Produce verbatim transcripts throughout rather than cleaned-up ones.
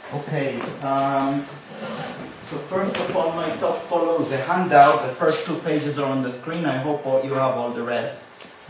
Okay, um, so first of all, my talk follows a handout. The first two pages are on the screen. I hope all, you have all the rest.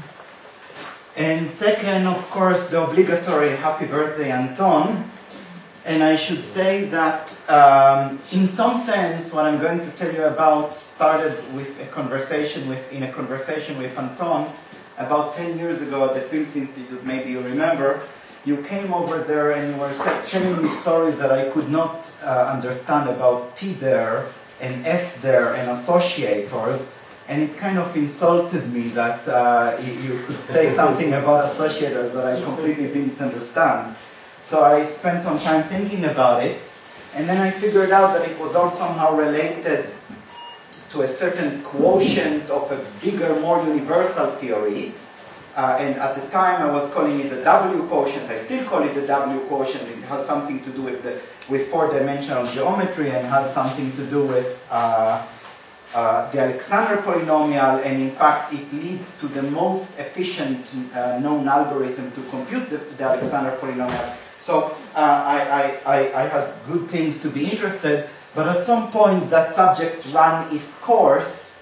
And second, of course, the obligatory happy birthday, Anton. And I should say that, um, in some sense, what I'm going to tell you about started with a conversation with, in a conversation with Anton about ten years ago at the Fields Institute. Maybe you remember. You came over there and you were telling me stories that I could not uh, understand about T D E R and S D E R and associators, and it kind of insulted me that uh, you could say something about associators that I completely didn't understand. So I spent some time thinking about it, and then I figured out that it was all somehow related to a certain quotient of a bigger, more universal theory. Uh, and at the time I was calling it the W quotient. I still call it the W quotient. It has something to do with the with four-dimensional geometry and has something to do with uh, uh, the Alexander polynomial. And in fact, it leads to the most efficient uh, known algorithm to compute the, the Alexander polynomial. So uh, I, I, I, I had good things to be interested. But at some point, that subject ran its course.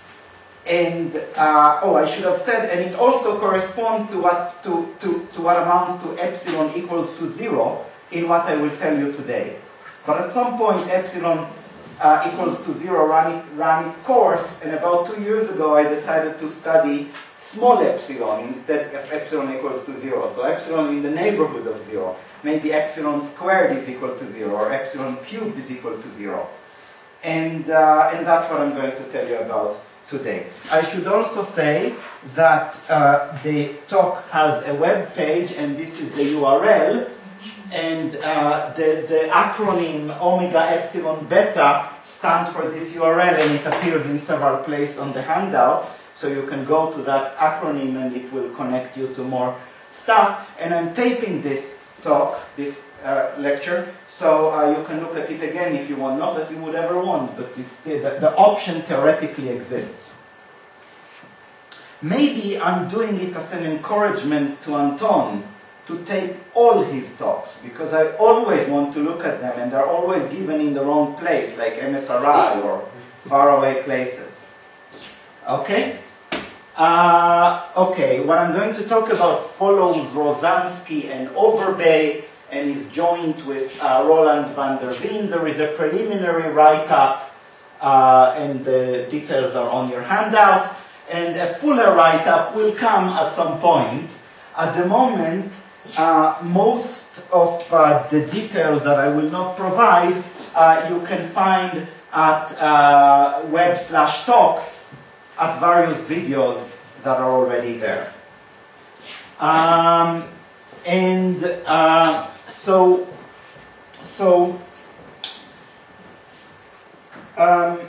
And, uh, oh, I should have said, and it also corresponds to what, to, to, to what amounts to epsilon equals to zero in what I will tell you today. But at some point, epsilon uh, equals to zero ran, it, ran its course, and about two years ago, I decided to study small epsilon instead of epsilon equals to zero. So epsilon in the neighborhood of zero. Maybe epsilon squared is equal to zero, or epsilon cubed is equal to zero. And, uh, and that's what I'm going to tell you about today. I should also say that uh, the talk has a web page, and this is the U R L, and uh, the, the acronym omega epsilon beta stands for this U R L, and it appears in several places on the handout, so you can go to that acronym and it will connect you to more stuff. And I'm taping this talk, this uh, lecture, so uh, you can look at it again if you want. Not that you would ever want, but it's the, the, the option theoretically exists. Maybe I'm doing it as an encouragement to Anton to take all his talks, because I always want to look at them, and they're always given in the wrong place, like M S R I or faraway places. Okay? Uh, okay, what I'm going to talk about follows Rozansky and Overbay, and is joined with uh, Roland van der Veen. There is a preliminary write-up, uh, and the details are on your handout, and a fuller write-up will come at some point. At the moment, uh, most of uh, the details that I will not provide, uh, you can find at uh, web slash talks at various videos that are already there. Um, and uh, So, so um,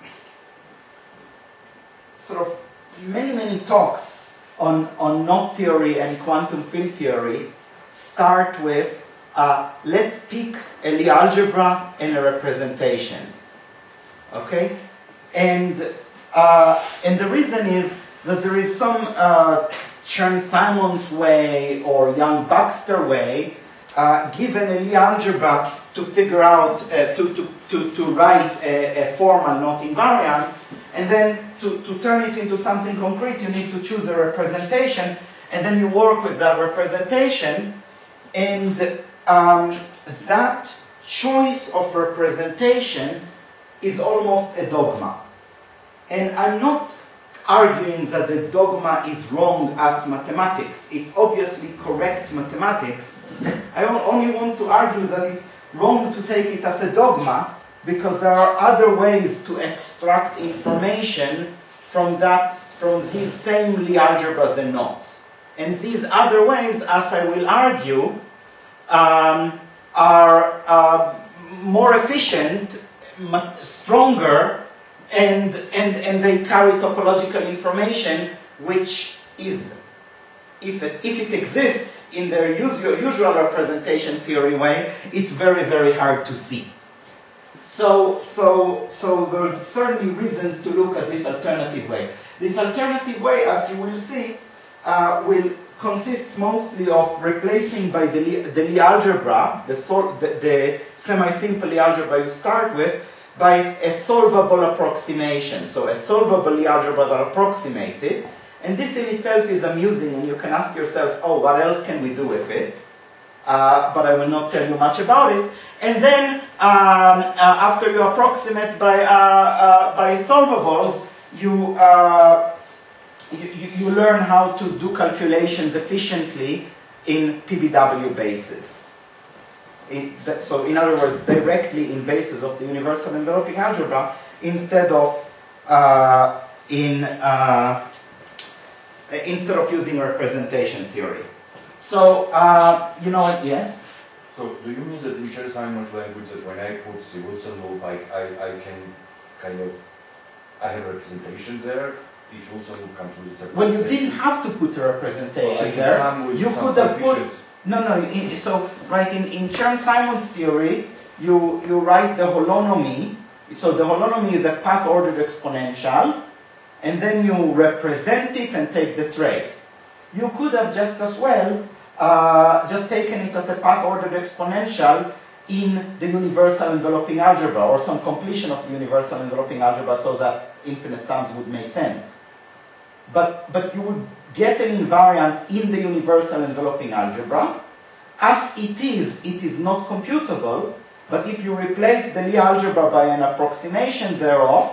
sort of many, many talks on, on knot theory and quantum field theory start with, uh, let's pick a Lie algebra and a representation, okay? And, uh, and the reason is that there is some uh, Chern-Simons way or Young-Baxter way Uh, given a Lie algebra to figure out, uh, to, to, to, to write a, a formal knot invariant, and then to, to turn it into something concrete, you need to choose a representation, and then you work with that representation, and um, that choice of representation is almost a dogma. And I'm not arguing that the dogma is wrong as mathematics. It's obviously correct mathematics. I only want to argue that it's wrong to take it as a dogma, because there are other ways to extract information from that, from these same Lie algebras and knots. And these other ways, as I will argue, um, are uh, more efficient, stronger, And, and, and they carry topological information, which is, if it, if it exists in their usual, usual representation theory way, it's very, very hard to see. So, so, so there are certainly reasons to look at this alternative way. This alternative way, as you will see, uh, will consists mostly of replacing by the Lie, the Lie algebra, the, sol the, the semi-simple Lie algebra you start with, by a solvable approximation. So a solvable Lie algebra that approximates it. And this in itself is amusing, and you can ask yourself, oh, what else can we do with it? Uh, but I will not tell you much about it. And then, um, uh, after you approximate by, uh, uh, by solvables, you, uh, you, you learn how to do calculations efficiently in P B W bases. It, that, so in other words, directly in bases of the universal enveloping algebra, instead of uh, in uh, instead of using representation theory. So, uh, you know what, yes? So, do you mean that in Chern-Simons language that when I put the Wilson loop, I, I, I can kind of, I have representations there? Each Wilson loop comes with a separate. Well, you didn't have to put a representation well, there. You could have put, no, no, in, so, right, in, in Chern-Simons theory, you, you write the holonomy. So the holonomy is a path-ordered exponential, and then you represent it and take the trace. You could have just as well uh, just taken it as a path-ordered exponential in the universal enveloping algebra, or some completion of the universal enveloping algebra, so that infinite sums would make sense. But, but you would get an invariant in the universal enveloping algebra. As it is, it is not computable, but if you replace the Lie algebra by an approximation thereof,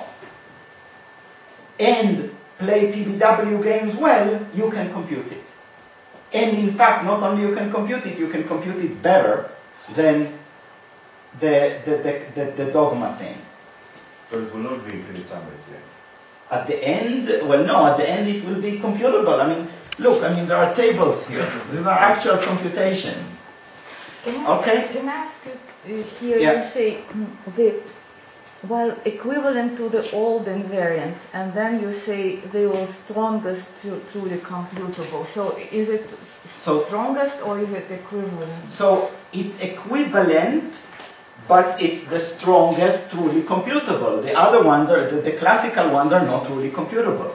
and play P B W games well, you can compute it. And in fact, not only you can compute it, you can compute it better than the, the, the, the, the dogma thing. So it will not be infinite sum, yeah. At the end, well no, at the end it will be computable. I mean, look, I mean there are tables here. These are actual computations. Can I, okay? Can I ask you, uh, here yeah. you say the well, equivalent to the old invariants, and then you say they will strongest to truly computable. So is it so, strongest or is it equivalent? So it's equivalent, but it's the strongest truly computable. The other ones are, the, the classical ones are not truly computable.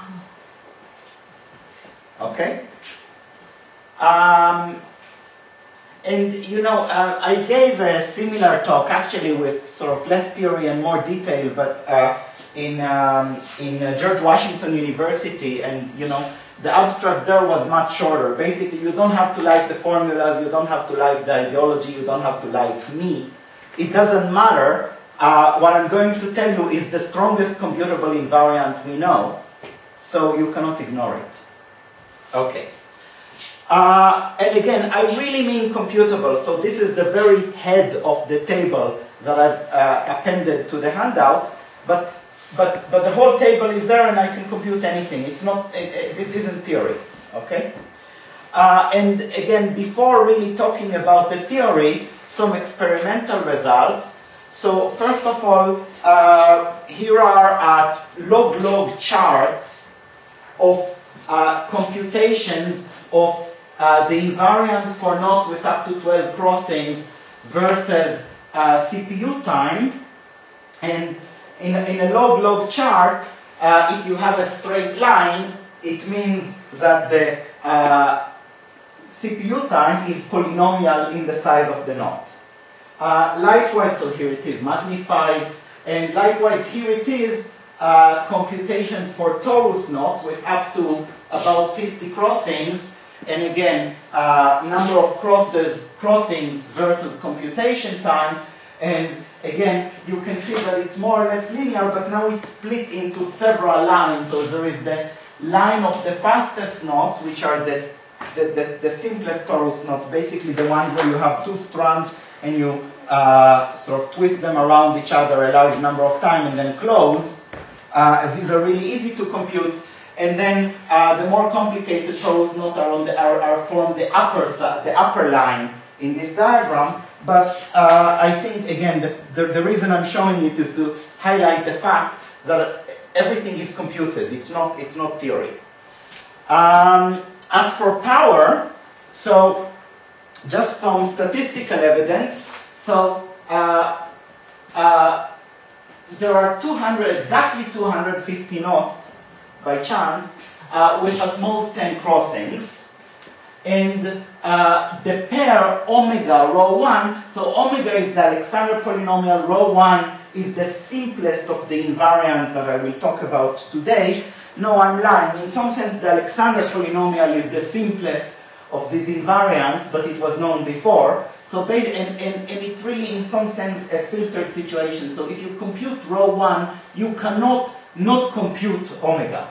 Okay? Um, And, you know, uh, I gave a similar talk, actually with sort of less theory and more detail, but uh, in, um, in uh, George Washington University, and, you know, the abstract there was much shorter. Basically, you don't have to like the formulas, you don't have to like the ideology, you don't have to like me. It doesn't matter. Uh, what I'm going to tell you is the strongest computable invariant we know, so you cannot ignore it. Okay. Uh, and again, I really mean computable, so this is the very head of the table that I've uh, appended to the handouts, but, but, but the whole table is there and I can compute anything. It's not, it, it, this isn't theory, okay? Uh, and again, before really talking about the theory, some experimental results. So first of all, uh, here are uh, log-log charts of uh, computations of Uh, the invariance for nodes with up to twelve crossings versus uh, C P U time. And in a, in a log-log chart, uh, if you have a straight line, it means that the uh, C P U time is polynomial in the size of the node. Uh, likewise, so here it is magnified, and likewise here it is uh, computations for torus nodes with up to about fifty crossings. And again, uh, number of crosses, crossings versus computation time. And again, you can see that it's more or less linear, but now it splits into several lines. So there is the line of the fastest nodes, which are the, the, the, the simplest torus nodes, basically the ones where you have two strands and you uh, sort of twist them around each other a large number of times and then close. Uh, as these are really easy to compute. And then uh, the more complicated torus nodes are, on the, are, are from the upper side, the upper line in this diagram. But uh, I think, again, the, the, the reason I'm showing it is to highlight the fact that everything is computed. It's not, it's not theory. Um, as for power, so just some statistical evidence. So uh, uh, there are two hundred, exactly two hundred fifty nodes by chance, uh, with at most ten crossings. And uh, the pair omega rho one, so omega is the Alexander polynomial, rho one is the simplest of the invariants that I will talk about today. No, I'm lying. In some sense, the Alexander polynomial is the simplest of these invariants, but it was known before. So, and, and, and it's really, in some sense, a filtered situation. So if you compute rho one, you cannot not compute omega.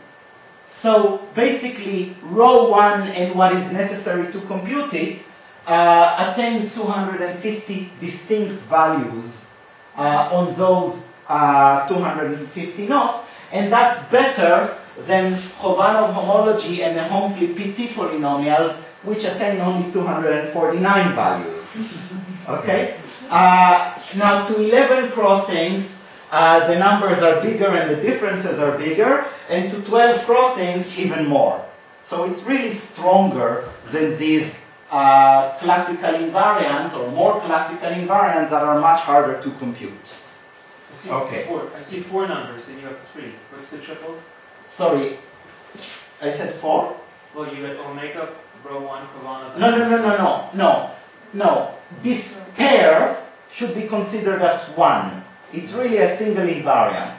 So basically, rho one and what is necessary to compute it uh, attains two hundred fifty distinct values uh, on those uh, two hundred fifty knots, and that's better than Khovanov homology and the Homfli P T polynomials, which attain only two hundred forty-nine values. Okay? Uh, now, to eleven crossings, uh, the numbers are bigger and the differences are bigger, and to twelve crossings, even more. So it's really stronger than these uh, classical invariants, or more classical invariants that are much harder to compute. I see Okay. four. I see four numbers, and you have three. What's the triple? Sorry, I said four? Well, you had omega, rho one, Khovanov. No, no, no, no, no, no, no. This pair should be considered as one. It's really a single invariant.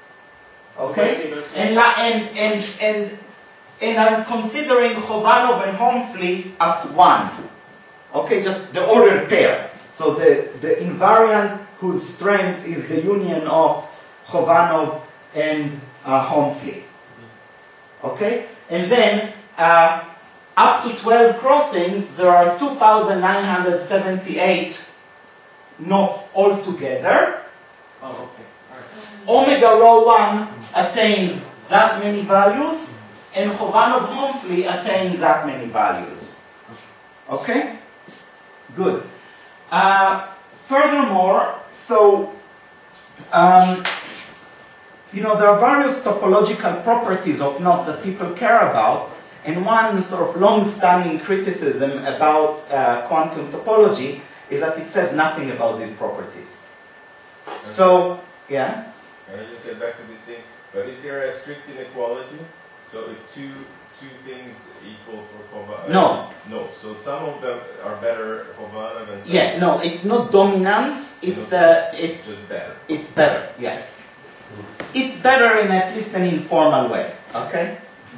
Okay? And, la and, and, and, and I'm considering Khovanov and Homfli as one. Okay, just the ordered pair. So the, the invariant whose strength is the union of Khovanov and uh, Homfli. Okay? And then, uh, up to twelve crossings, there are two thousand nine hundred seventy-eight knots altogether. Oh, okay. All right. Omega rho one attains that many values, and Khovanov Homfli attains that many values. Okay? Good. Uh, furthermore, so, um, you know, there are various topological properties of knots that people care about, and one sort of long-standing criticism about uh, quantum topology is that it says nothing about these properties. So, yeah? Can I just get back to this thing? But is there a strict inequality? So if two two things equal for Khovanov? No. No. So some of them are better Khovanov and some Yeah, no, it's not dominance, it's, uh, it's, just better. it's better, yes. It's better in at least an informal way, okay?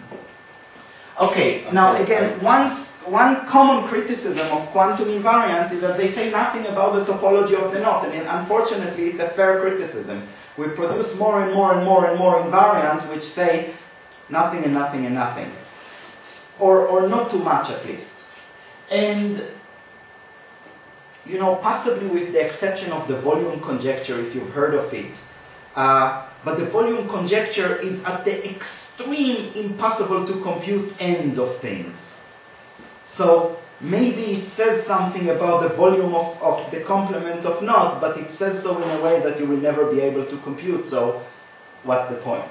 Okay, now again, once, one common criticism of quantum invariants is that they say nothing about the topology of the knot. I mean, unfortunately, it's a fair criticism. We produce more and more and more and more invariants which say nothing and nothing and nothing. Or, or not too much, at least. And, you know, possibly with the exception of the volume conjecture, if you've heard of it, uh, but the volume conjecture is at the extreme impossible to compute end of things. So maybe it says something about the volume of, of the complement of knots, but it says so in a way that you will never be able to compute, so what's the point?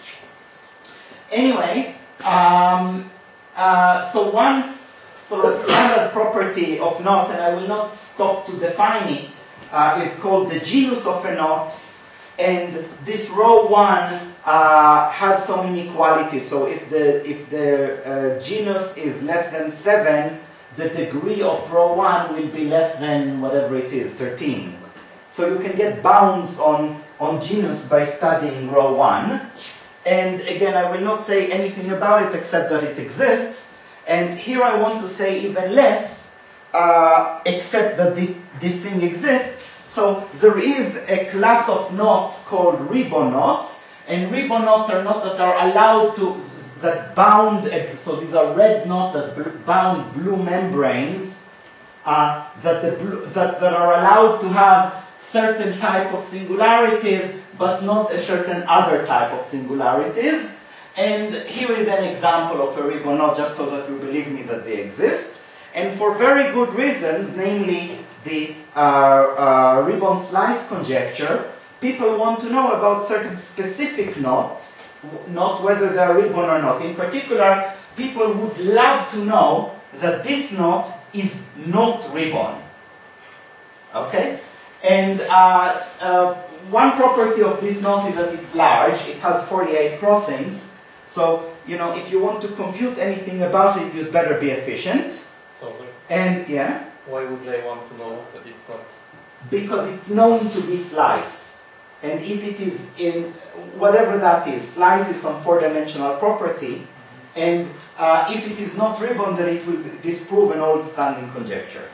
Anyway, um, uh, so one sort of standard property of knots, and I will not stop to define it, uh, is called the genus of a knot. And this rho one uh, has some inequalities. So if the if the uh, genus is less than seven, the degree of rho one will be less than whatever it is, thirteen. So you can get bounds on on genus by studying rho one. And again, I will not say anything about it except that it exists. And here I want to say even less, uh, except that the, this thing exists. So there is a class of knots called ribbon knots, and ribbon knots are knots that are allowed to, that bound, so these are red knots that bound blue membranes, uh, that, the blue, that, that are allowed to have certain type of singularities, but not a certain other type of singularities. And here is an example of a ribbon knot, just so that you believe me that they exist. And for very good reasons, namely the uh, uh, ribbon slice conjecture, people want to know about certain specific knots, knots whether they are ribbon or not. In particular, people would love to know that this knot is not ribbon. Okay? And uh, uh, one property of this knot is that it's large. It has forty-eight crossings. So, you know, if you want to compute anything about it, you'd better be efficient. Totally. And, yeah? Why would they want to know that it's not? Because it's known to be slice. And if it is in, whatever that is, slice is some four-dimensional property, and uh, if it is not ribbon, then it will disprove an old standing conjecture.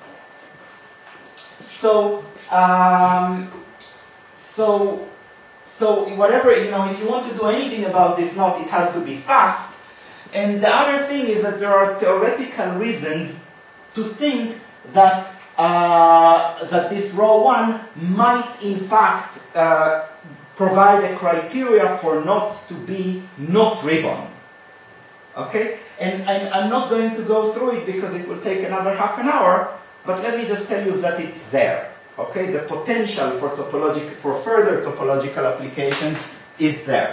So, um, so, so whatever, you know, if you want to do anything about this knot, it has to be fast. And the other thing is that there are theoretical reasons to think that uh, that this row one might in fact uh, provide a criteria for knots to be not ribbon. Okay? And I'm, I'm not going to go through it because it will take another half an hour, but let me just tell you that it's there. Okay? The potential for topologic, for further topological applications is there.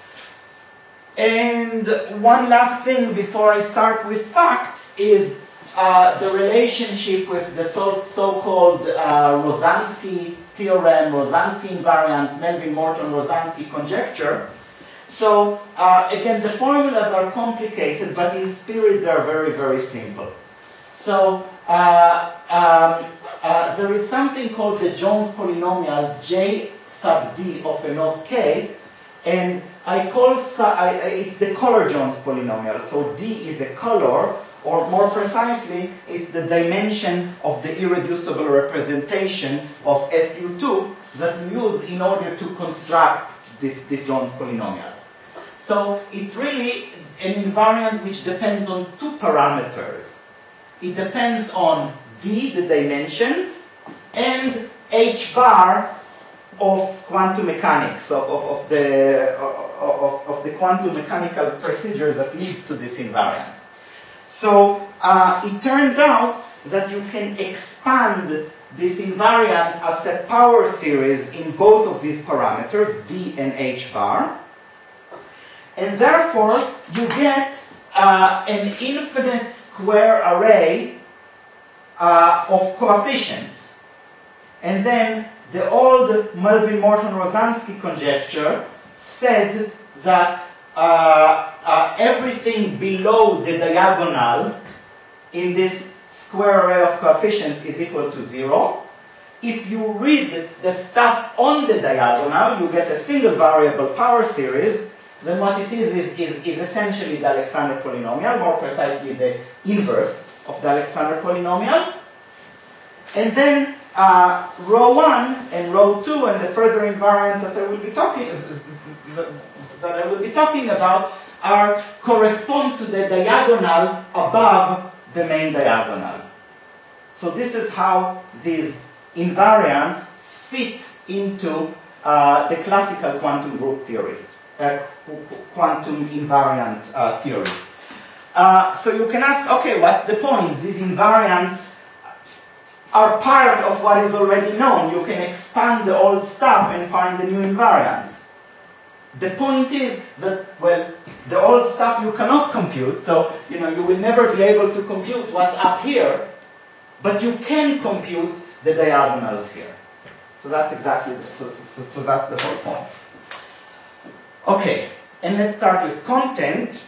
And one last thing before I start with facts is uh, the relationship with the so-called uh, Rosansky theorem, Rosansky invariant, Melvin-Morton-Rosansky conjecture. So, uh, again, the formulas are complicated, but in spirit they are very, very simple. So, uh, um, uh, there is something called the Jones polynomial J sub d of a knot K, and I call I, it's the color Jones polynomial. So d is a color, or more precisely, it's the dimension of the irreducible representation of S U two that you use in order to construct this, this Jones polynomial. So it's really an invariant which depends on two parameters. It depends on d, the dimension, and h bar of quantum mechanics, of, of, of, the, of, of the quantum mechanical procedure that leads to this invariant. So uh, it turns out that you can expand this invariant as a power series in both of these parameters, d and h bar, and therefore you get uh, an infinite square array uh, of coefficients. And then the old Melvin-Morton-Rosansky conjecture said that uh, uh, everything below the diagonal in this square array of coefficients is equal to zero. If you read the stuff on the diagonal, you get a single variable power series. Then what it is is, is, is essentially the Alexander polynomial, more precisely the inverse of the Alexander polynomial. And then Uh, row one and row two and the further invariants that I will be talking that I will be talking about are correspond to the diagonal above the main diagonal. So this is how these invariants fit into uh, the classical quantum group theory, uh, quantum invariant uh, theory. Uh, so you can ask, okay, what's the point? These invariants are part of what is already known. You can expand the old stuff and find the new invariants. The point is that, well, the old stuff you cannot compute, so, you know, you will never be able to compute what's up here, but you can compute the diagonals here. So that's exactly, the, so, so, so that's the whole point. Okay, and let's start with content.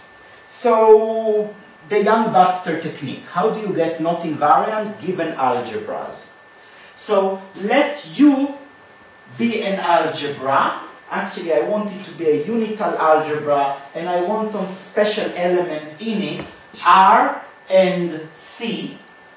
So, the Young-Baxter technique. How do you get knot invariants given algebras? So let U be an algebra. Actually, I want it to be a unital algebra, and I want some special elements in it, R and C.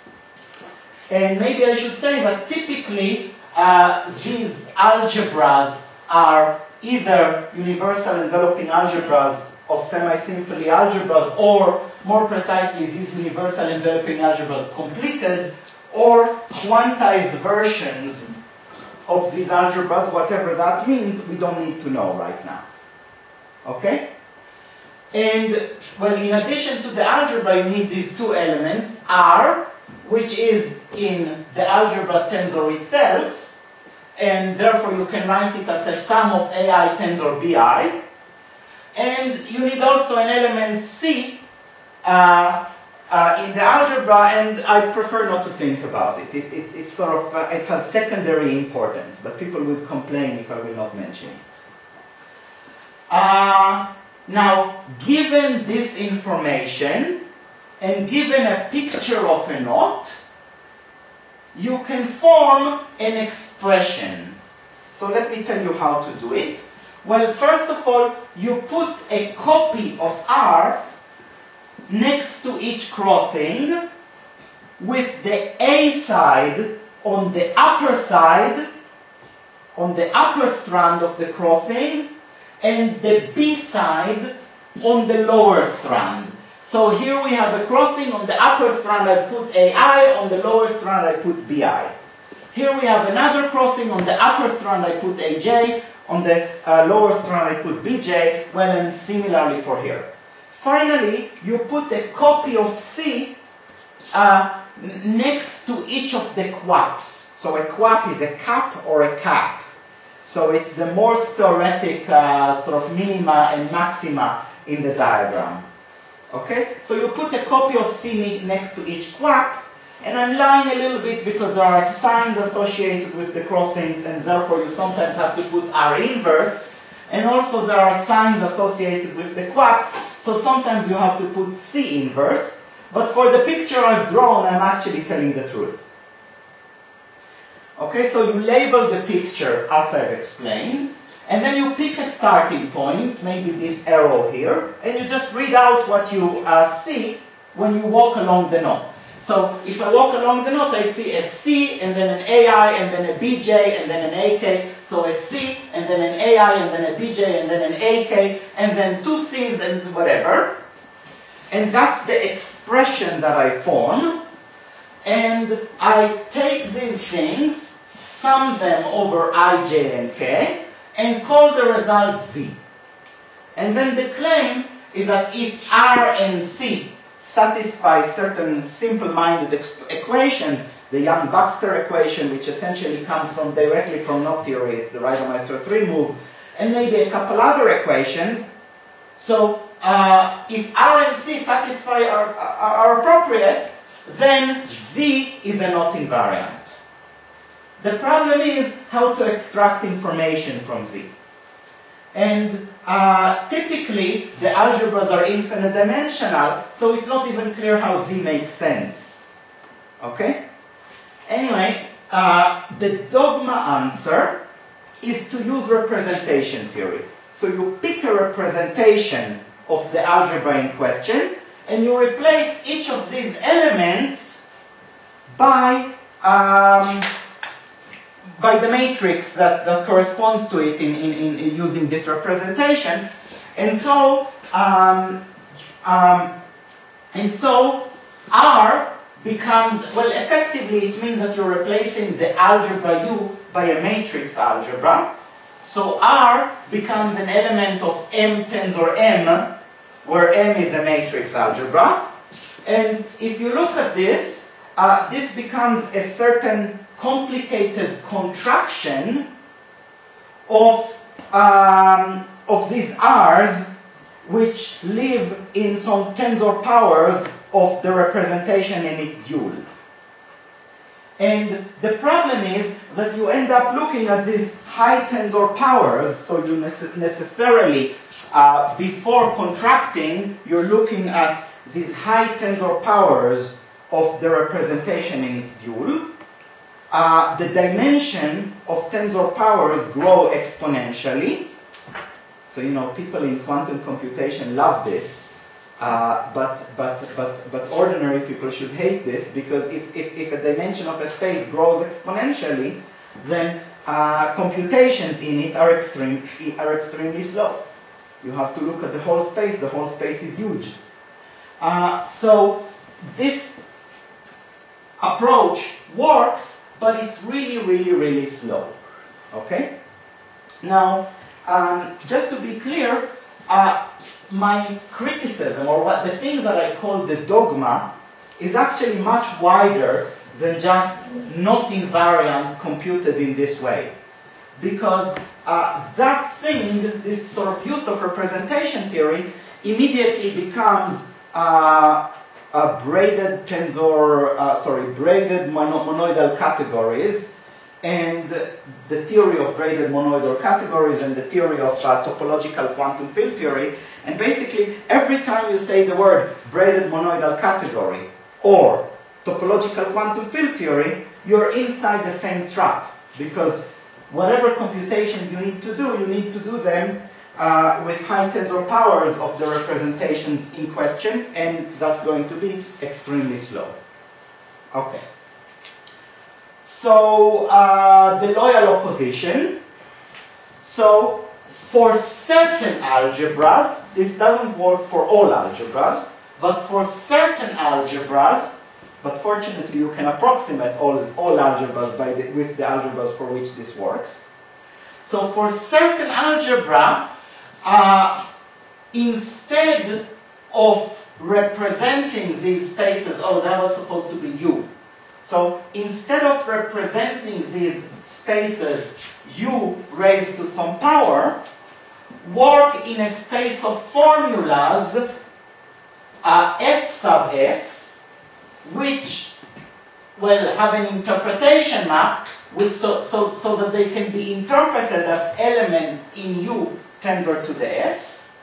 And maybe I should say that typically uh, these algebras are either universal enveloping algebras of semi-simple algebras, or more precisely, these universal enveloping algebras completed, or quantized versions of these algebras, whatever that means, we don't need to know right now. Okay? And, well, in addition to the algebra, you need these two elements, R, which is in the algebra tensor itself, and therefore you can write it as a sum of A I tensor B I. And you need also an element C uh, uh, in the algebra, and I prefer not to think about it. It's, it's, it's sort of, uh, it has secondary importance, but people would complain if I will not mention it. Uh, Now, given this information, and given a picture of a knot, you can form an expression. So let me tell you how to do it. Well, first of all, you put a copy of R next to each crossing with the A side on the upper side, on the upper strand of the crossing, and the B side on the lower strand. So here we have a crossing. On the upper strand I put A I, on the lower strand I put B I. Here we have another crossing. On the upper strand I put A J, on the uh, lower strand I put B J, well, and similarly for here. Finally, you put a copy of C uh, next to each of the quaps. So a quap is a cap or a cap. So it's the most theoretic uh, sort of minima and maxima in the diagram. Okay? So you put a copy of C next to each quap, and I'm lying a little bit because there are signs associated with the crossings, and therefore you sometimes have to put R inverse, and also there are signs associated with the quaps, so sometimes you have to put C inverse, but for the picture I've drawn, I'm actually telling the truth. Okay, so you label the picture as I've explained, and then you pick a starting point, maybe this arrow here, and you just read out what you uh, see when you walk along the knot. So if I walk along the knot, I see a C, and then an A I, and then a B J, and then an A K. So a C, and then an A I, and then a B J, and then an A K, and then two C's, and whatever. And that's the expression that I form. And I take these things, sum them over I, J, and K, and call the result Z. And then the claim is that if R and C satisfy certain simple-minded equations, the Young-Baxter equation, which essentially comes from directly from knot theory, it's the Reidemeister three move, and maybe a couple other equations. So uh, if R and C satisfy are, are, are appropriate, then Z is a knot invariant. The problem is how to extract information from Z. And uh, typically, the algebras are infinite dimensional, so it's not even clear how Z makes sense. Okay? Anyway, uh, the dogma answer is to use representation theory. So you pick a representation of the algebra in question, and you replace each of these elements by um, by the matrix that, that corresponds to it in, in, in using this representation. And so, um, um, and so R becomes, well, effectively it means that you're replacing the algebra U by a matrix algebra. So R becomes an element of M tensor M, where M is a matrix algebra. And if you look at this, uh, this becomes a certain complicated contraction of, um, of these R's, which live in some tensor powers of the representation in its dual. And the problem is that you end up looking at these high tensor powers, so you nece necessarily, uh, before contracting, you're looking at these high tensor powers of the representation in its dual. Uh, the dimension of tensor powers grow exponentially. So, you know, people in quantum computation love this, uh, but, but, but, but ordinary people should hate this, because if, if, if a dimension of a space grows exponentially, then uh, computations in it are, extreme, are extremely slow. You have to look at the whole space. The whole space is huge. Uh, so this approach works, but it's really, really, really slow. Okay? Now, um, just to be clear, uh, my criticism, or what the things that I call the dogma, is actually much wider than just knot invariants computed in this way. Because uh, that thing, this sort of use of representation theory, immediately becomes uh, a braided tensor, uh, sorry, braided mono monoidal categories, and the theory of braided monoidal categories and the theory of uh, topological quantum field theory. And basically, every time you say the word braided monoidal category or topological quantum field theory, you're inside the same trap, because whatever computations you need to do, you need to do them uh, with high tensor powers of the representations in question, and that's going to be extremely slow. Okay. So, uh, the loyal opposition. So, for certain algebras, this doesn't work for all algebras, but for certain algebras, but fortunately you can approximate all, all algebras by the, with the algebras for which this works. So, for certain algebra, uh, instead of representing these spaces, oh, that was supposed to be U. So instead of representing these spaces U raised to some power, work in a space of formulas uh, F sub S, which well have an interpretation map, which so, so, so that they can be interpreted as elements in U tensor to the S.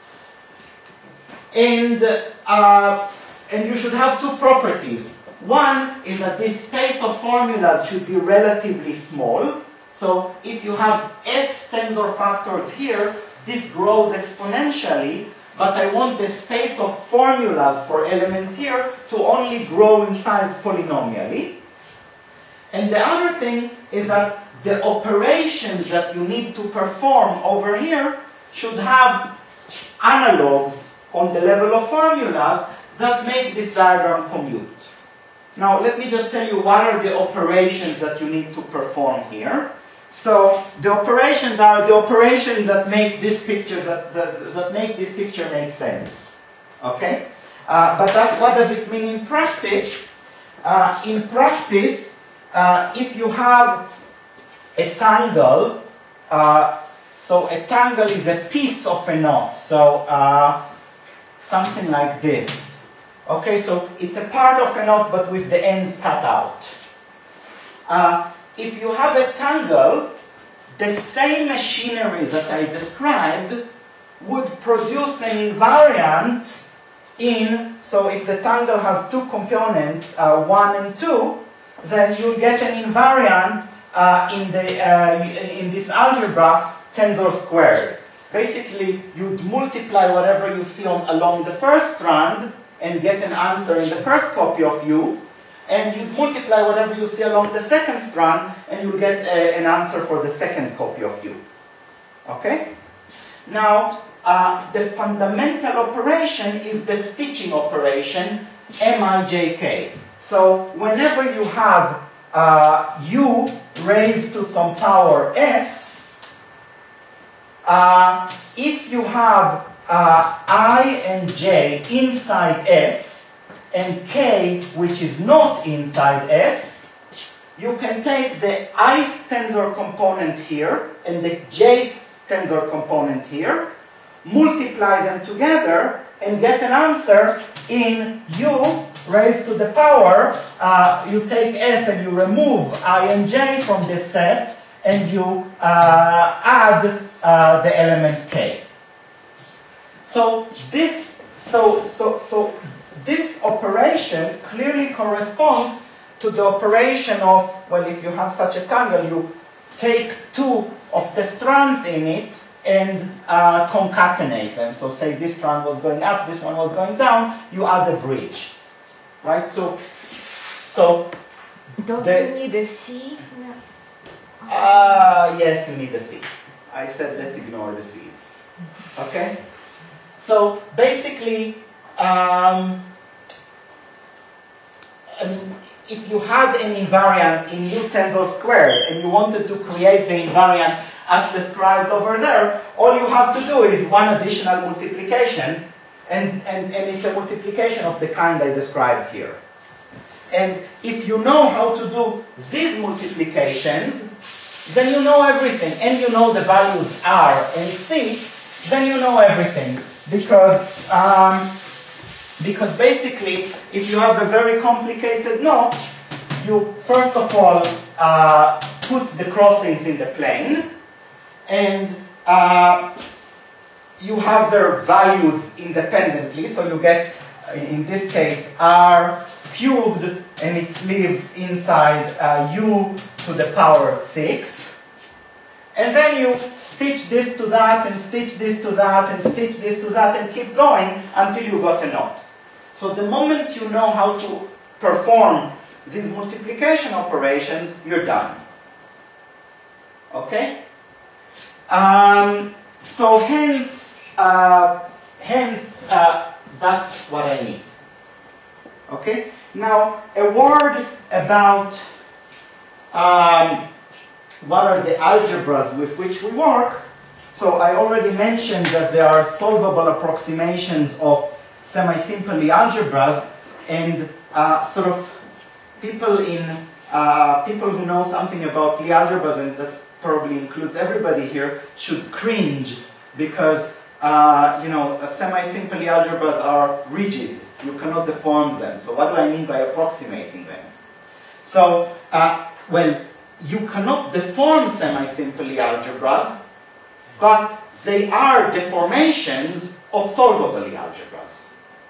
And, uh, and you should have two properties. One is that this space of formulas should be relatively small. So if you have S tensor factors here, this grows exponentially, but I want the space of formulas for elements here to only grow in size polynomially. And the other thing is that the operations that you need to perform over here should have analogs on the level of formulas that make this diagram commute. Now, let me just tell you what are the operations that you need to perform here. So, the operations are the operations that make this picture that, that, that make this picture make sense. Okay? Uh, but that, what does it mean in practice? Uh, in practice, uh, if you have a tangle, uh, so a tangle is a piece of a knot. So, uh, something like this. Okay, so it's a part of a knot but with the ends cut out. Uh, if you have a tangle, the same machinery that I described would produce an invariant in, so if the tangle has two components, uh, one and two, then you'll get an invariant uh, in, the, uh, in this algebra tensor squared. Basically, you'd multiply whatever you see on, along the first strand and get an answer in the first copy of U, and you multiply whatever you see along the second strand, and you get a, an answer for the second copy of U. Okay? Now, uh, the fundamental operation is the stitching operation, M I J K. So, whenever you have uh, U raised to some power S, uh, if you have Uh, I and J inside S, and K, which is not inside S, you can take the ith tensor component here and the jth tensor component here, multiply them together, and get an answer in U raised to the power. Uh, you take S and you remove I and J from this set, and you uh, add uh, the element K. So this, so, so, so this operation clearly corresponds to the operation of, well, if you have such a tangle, you take two of the strands in it and uh, concatenate them. So say this strand was going up, this one was going down, you add a bridge, right? So, so don't the, you need a C? Uh, yes, you need a C. I said let's ignore the C's. Okay? So basically, um, I mean, if you had an invariant in U tensor squared and you wanted to create the invariant as described over there, all you have to do is one additional multiplication, and, and, and it's a multiplication of the kind I described here. And if you know how to do these multiplications, then you know everything, and you know the values R and C, then you know everything. Because, um, because basically, if you have a very complicated knot, you first of all uh, put the crossings in the plane, and uh, you have their values independently, so you get, in this case, r cubed, and it lives inside uh, u to the power six. And then you stitch this to that, and stitch this to that, and stitch this to that, and keep going until you got a knot. So the moment you know how to perform these multiplication operations, you're done. Okay? Um, so hence, uh, hence uh, that's what I need. Okay? Now, a word about um, what are the algebras with which we work. So I already mentioned that there are solvable approximations of semi-simple Lie algebras, and uh, sort of people in uh, people who know something about Lie algebras, and that probably includes everybody here, should cringe, because uh, you know, semi-simple Lie algebras are rigid. You cannot deform them. So what do I mean by approximating them? So, uh, well, you cannot deform semi-simple Lie algebras, but they are deformations of solvable Lie algebras.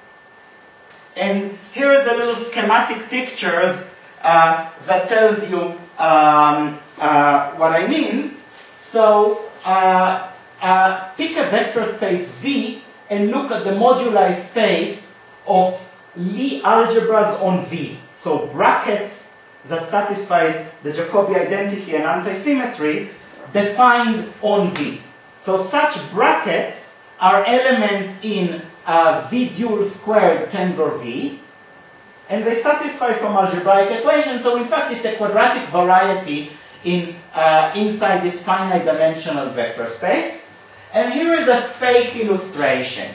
And here is a little schematic picture uh, that tells you um, uh, what I mean. So, uh, uh, pick a vector space V and look at the moduli space of Lie algebras on V. So brackets that satisfy the Jacobi identity and antisymmetry defined on V. So such brackets are elements in uh, V dual squared tensor V, and they satisfy some algebraic equation. So in fact, it's a quadratic variety in uh, inside this finite dimensional vector space. And here is a fake illustration.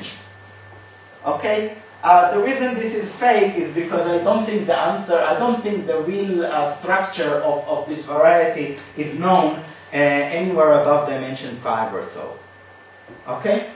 Okay. Uh, the reason this is fake is because I don't think the answer, I don't think the real uh, structure of, of this variety is known uh, anywhere above dimension five or so. Okay?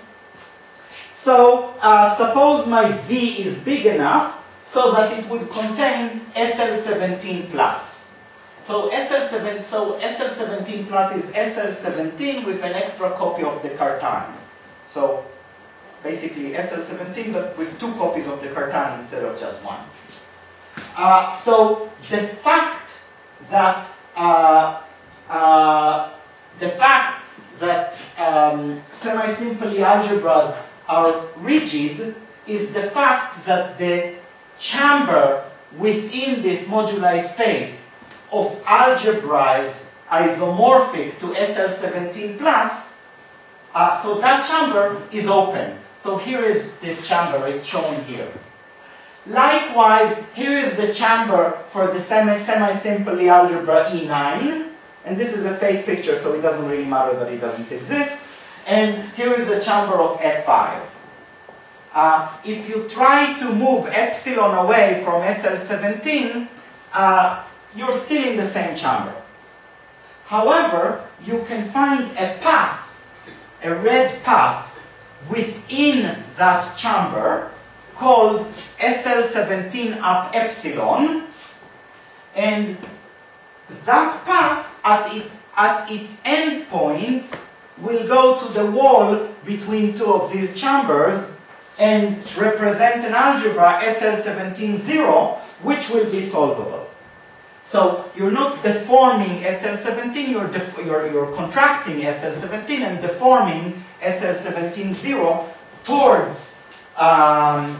So, uh, suppose my V is big enough so that it would contain S L seventeen plus. So S L seven, so S L seventeen plus is S L seventeen with an extra copy of the Cartan. So basically S L seventeen, but with two copies of the Cartan instead of just one. Uh, so the fact that uh, uh, the fact that um, semi-simple algebras are rigid is the fact that the chamber within this moduli space of algebras isomorphic to S L seventeen plus, uh, so that chamber is open. So here is this chamber, it's shown here. Likewise, here is the chamber for the semi-simple Lie algebra E nine, and this is a fake picture, so it doesn't really matter that it doesn't exist. And here is the chamber of F five. Uh, if you try to move epsilon away from S L seventeen, uh, you're still in the same chamber. However, you can find a path, a red path, within that chamber called S L seventeen up epsilon, and that path at, it, at its endpoints will go to the wall between two of these chambers and represent an algebra S L seventeen zero, which will be solvable. So you're not deforming S L seventeen, you're, you're, you're contracting S L seventeen and deforming S L seventeen zero towards um,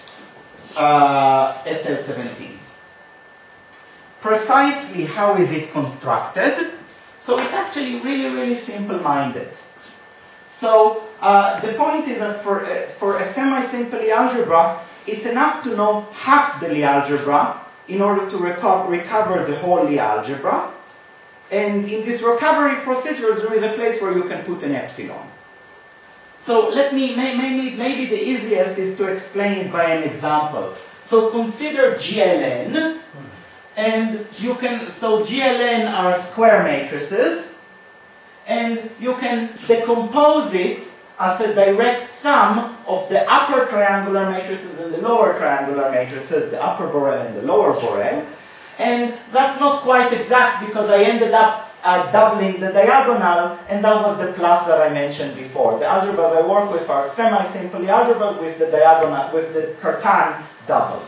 uh, S L seventeen. Precisely how is it constructed? So it's actually really, really simple-minded. So uh, the point is that for, uh, for a semi-simple Lie algebra, it's enough to know half the Lie algebra in order to reco recover the whole Lie algebra. And in this recovery procedures, there is a place where you can put an epsilon. So let me, may, maybe, maybe the easiest is to explain it by an example. So consider G L N, and you can, so G L N are square matrices, and you can decompose it as a direct sum of the upper triangular matrices and the lower triangular matrices, the upper Borel and the lower Borel. And that's not quite exact because I ended up uh, doubling the diagonal, and that was the plus that I mentioned before. The algebras I work with are semi-simple algebras with the diagonal, with the Cartan doubled.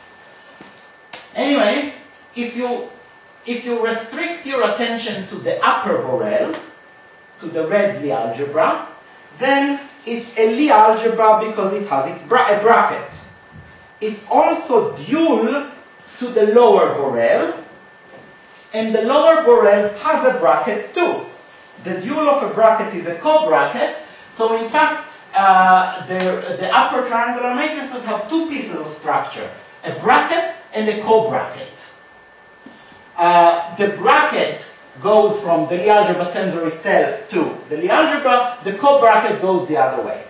Anyway, if you, if you restrict your attention to the upper Borel, to the red Lie algebra, then it's a Lie algebra because it has its bra a bracket. It's also dual to the lower Borel, and the lower Borel has a bracket too. The dual of a bracket is a co-bracket, so in fact, uh, the, the upper triangular matrices have two pieces of structure, a bracket and a co-bracket. Uh, the bracket goes from the Lie algebra tensor itself to the Lie algebra, the co-bracket goes the other way.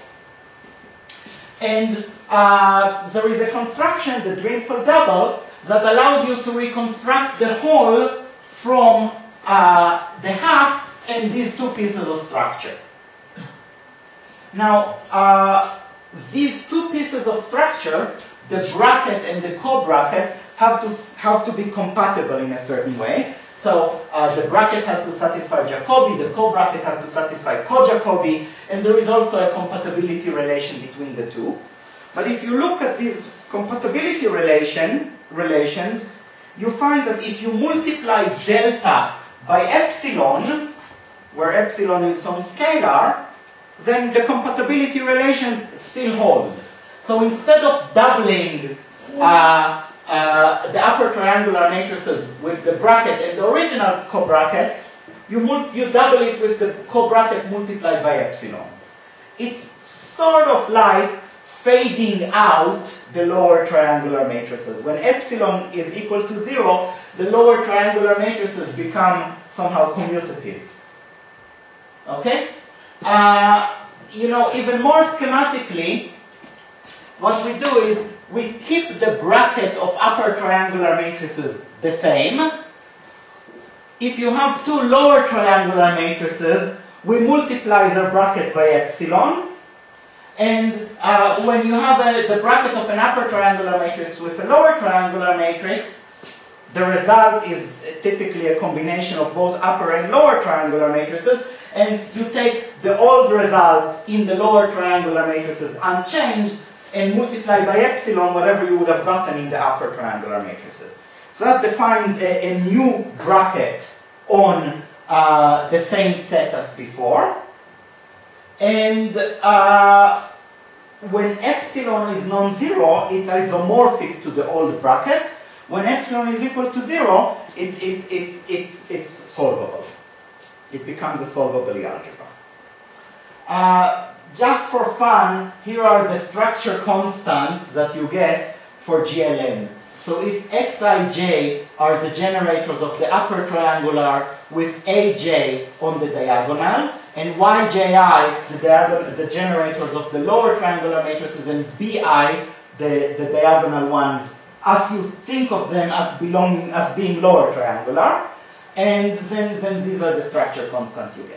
And uh, there is a construction, the Drinfeld double, that allows you to reconstruct the whole from uh, the half and these two pieces of structure. Now, uh, these two pieces of structure, the bracket and the co-bracket, have to, have to be compatible in a certain way. So uh, the bracket has to satisfy Jacobi, the co-bracket has to satisfy co-Jacobi, and there is also a compatibility relation between the two. But if you look at these compatibility relation, relations, you find that if you multiply delta by epsilon, where epsilon is some scalar, then the compatibility relations still hold. So instead of doubling uh, uh, the upper triangular matrices with the bracket and the original co-bracket, you, you double it with the co-bracket multiplied by epsilon. It's sort of like fading out the lower triangular matrices. When epsilon is equal to zero, the lower triangular matrices become somehow commutative. Okay? Uh, you know, even more schematically, what we do is we keep the bracket of upper triangular matrices the same. If you have two lower triangular matrices, we multiply the bracket by epsilon. And uh, when you have a, the bracket of an upper triangular matrix with a lower triangular matrix, the result is typically a combination of both upper and lower triangular matrices, and you take the old result in the lower triangular matrices unchanged and multiply by epsilon whatever you would have gotten in the upper triangular matrices. So that defines a, a new bracket on uh, the same set as before. And uh, when epsilon is non-zero, it's isomorphic to the old bracket. When epsilon is equal to zero, it, it, it's, it's, it's solvable. It becomes a solvable algebra. Uh, just for fun, here are the structure constants that you get for G L N. So if xij are the generators of the upper triangular with aj on the diagonal, and yji, the, diagonal, the generators of the lower triangular matrices, and bi, the, the diagonal ones, as you think of them as belonging, as being lower triangular, and then, then these are the structure constants you get.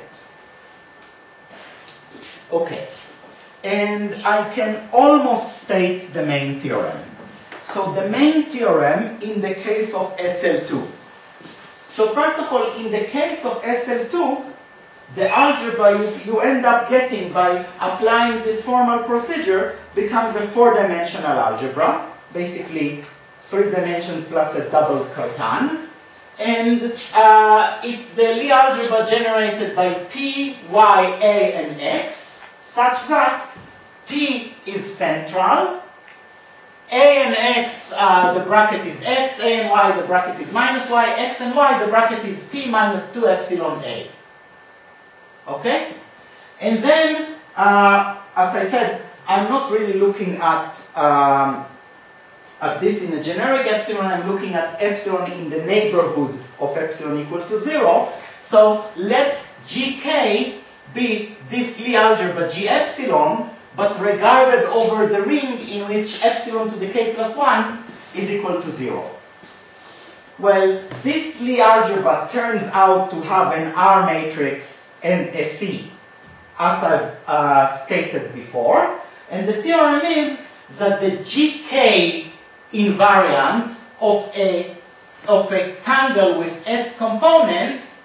Okay, and I can almost state the main theorem. So the main theorem in the case of S L two. So first of all, in the case of S L two, the algebra you, you end up getting by applying this formal procedure becomes a four-dimensional algebra, basically three dimensions plus a double Cartan. And uh, it's the Lie algebra generated by T, Y, A, and X, such that T is central, A and X, uh, the bracket is X, A and Y, the bracket is minus Y, X and Y, the bracket is T minus two epsilon A. Okay? And then, uh, as I said, I'm not really looking at, um, at this in a generic epsilon, I'm looking at epsilon in the neighborhood of epsilon equals to zero. So let G K be this Lie algebra G epsilon, but regarded over the ring in which epsilon to the k plus one is equal to zero. Well, this Lie algebra turns out to have an R matrix and a C, as I've uh, stated before. And the theorem is that the G K invariant of a, of a tangle with S components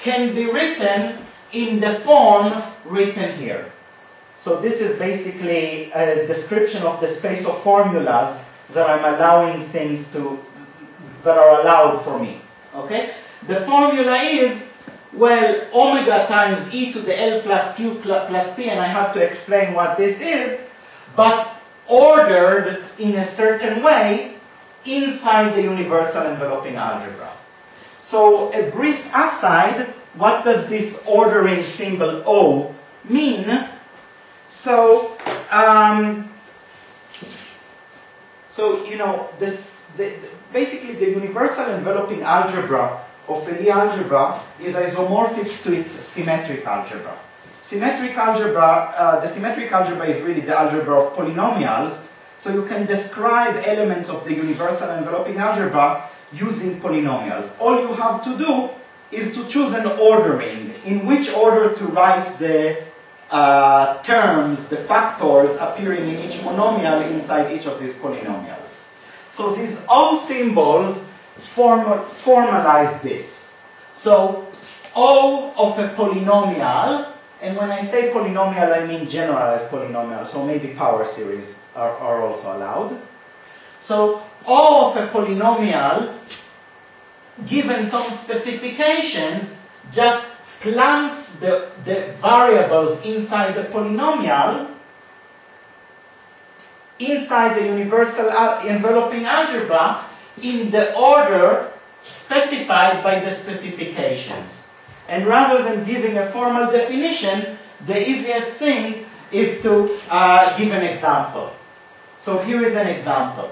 can be written in the form written here. So this is basically a description of the space of formulas that I'm allowing things to, that are allowed for me. Okay? The formula is, well, omega times e to the L plus q plus p, and I have to explain what this is, but ordered in a certain way inside the universal enveloping algebra. So a brief aside, what does this ordering symbol O mean? So, um, so you know, this the, basically the universal enveloping algebra of a Lie algebra is isomorphic to its symmetric algebra. Symmetric algebra, uh, the symmetric algebra is really the algebra of polynomials, so you can describe elements of the universal enveloping algebra using polynomials. All you have to do is to choose an ordering, in which order to write the uh, terms, the factors appearing in each monomial inside each of these polynomials. So these O symbols form, formalize this. So O of a polynomial, and when I say polynomial I mean generalized polynomial, so maybe power series are, are also allowed. So O of a polynomial, given some specifications, just plants the, the variables inside the polynomial inside the universal al enveloping algebra in the order specified by the specifications. And rather than giving a formal definition, the easiest thing is to uh, give an example. So here is an example.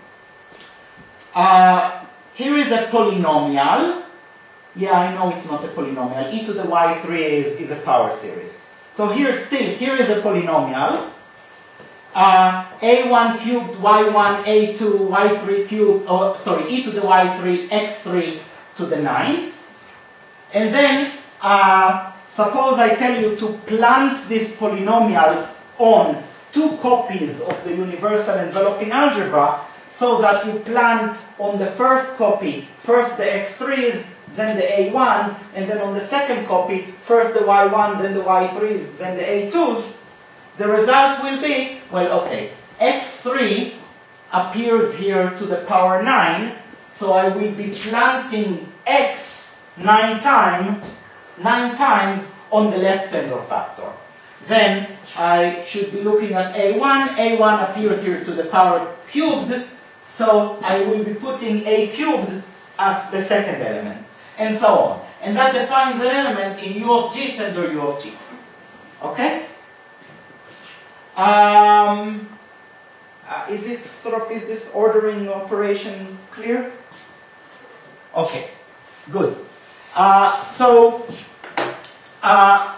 Uh, here is a polynomial. Yeah, I know it's not a polynomial. E to the y three is, is a power series. So here still, here is a polynomial. Uh, a one cubed, y one, a two, y three cubed, oh, sorry, e to the y three, x three to the ninth. And then, uh, suppose I tell you to plant this polynomial on two copies of the universal enveloping algebra, so that you plant on the first copy, first the x threes, then the a ones, and then on the second copy, first the y ones, then the y threes, then the a twos, the result will be, well, okay, x three appears here to the power nine, so I will be planting x nine, time, nine times on the left tensor factor. Then I should be looking at a one, a one appears here to the power cubed, so I will be putting a cubed as the second element, and so on. And that defines an element in u of g tensor u of g. Okay? Um, uh, is it sort of, is this ordering operation clear? Okay, good. Uh, so, uh,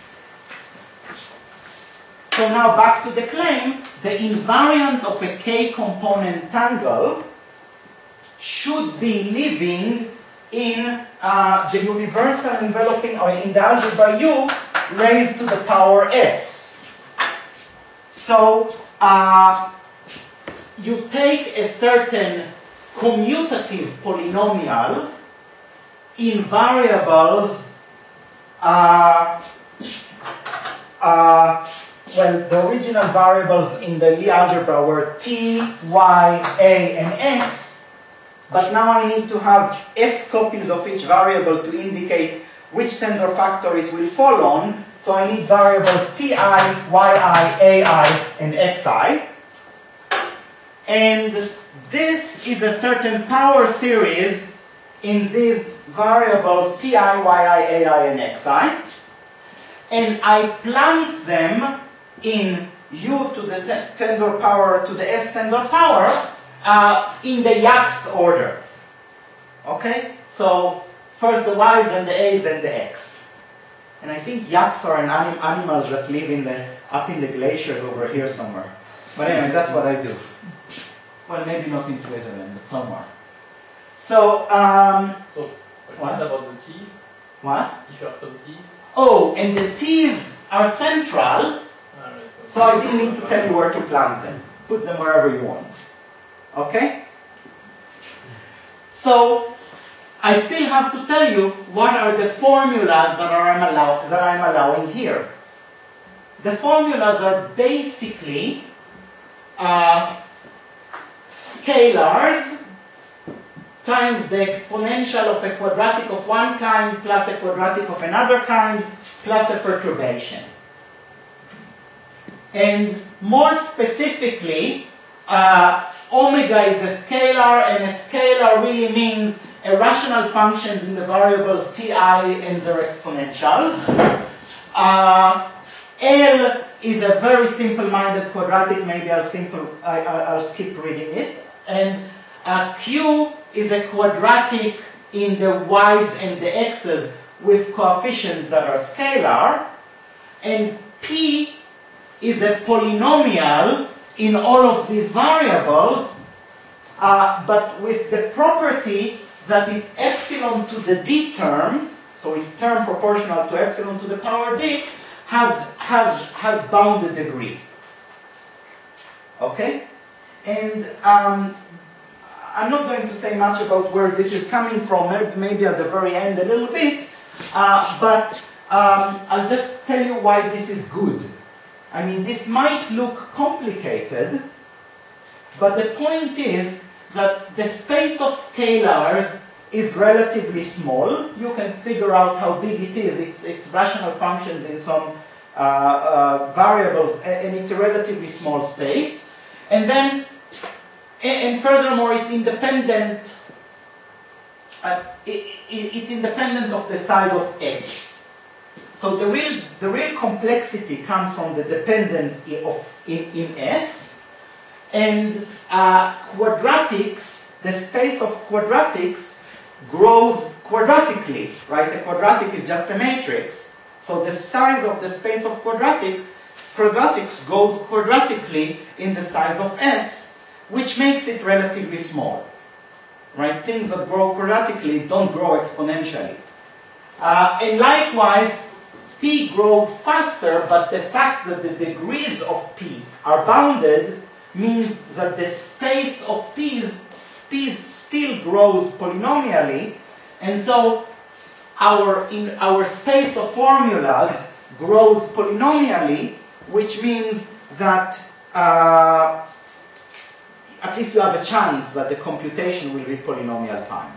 so now back to the claim, the invariant of a k-component tangle should be living in uh, the universal enveloping, or in the algebra U raised to the power s. So, uh, you take a certain commutative polynomial in variables, uh, uh, well, the original variables in the Lie algebra were t, y, a, and x, but now I need to have s copies of each variable to indicate which tensor factor it will fall on. So I need variables ti, yi, ai, and xi. And this is a certain power series in these variables ti, yi, ai, and xi. And I plant them in u to the tensor power to the s tensor power uh, in the Yax order. Okay? So first the y's and the a's and the x. And I think yaks are an anim animals that live in the, up in the glaciers over here somewhere. But anyway, that's what I do. Well, maybe not in Switzerland, but somewhere. So, um... So, what about the keys? What? If you have some keys? Oh, and the t's are central, Ah, right. so I didn't need to tell you where to plant them. Put them wherever you want. Okay? So, I still have to tell you what are the formulas that, are I'm, allow that I'm allowing here. The formulas are basically uh, scalars times the exponential of a quadratic of one kind plus a quadratic of another kind plus a perturbation. And more specifically, uh, omega is a scalar, and a scalar really means irrational functions in the variables ti and their exponentials. Uh, L is a very simple-minded quadratic. Maybe I'll, simple, I, I'll skip reading it. And uh, Q is a quadratic in the y's and the x's with coefficients that are scalar. And P is a polynomial in all of these variables, uh, but with the property that it's epsilon to the d term, so it's term proportional to epsilon to the power d, has, has, has bounded degree. Okay? And um, I'm not going to say much about where this is coming from, maybe at the very end a little bit, uh, but um, I'll just tell you why this is good. I mean, this might look complicated, but the point is that the space of scalars is relatively small. You can figure out how big it is. It's, it's rational functions in some uh, uh, variables, and it's a relatively small space. And then, and furthermore, it's independent. Uh, it, it, it's independent of the size of S. So the real, the real complexity comes from the dependence of, in, in S, and uh, quadratics, the space of quadratics grows quadratically, right? A quadratic is just a matrix. So the size of the space of quadratic, quadratics goes quadratically in the size of S, which makes it relatively small, right? Things that grow quadratically don't grow exponentially. Uh, and likewise, P grows faster, but the fact that the degrees of P are bounded means that the space of P's, P's still grows polynomially, and so our, in our space of formulas grows polynomially, which means that uh, at least you have a chance that the computation will be polynomial time.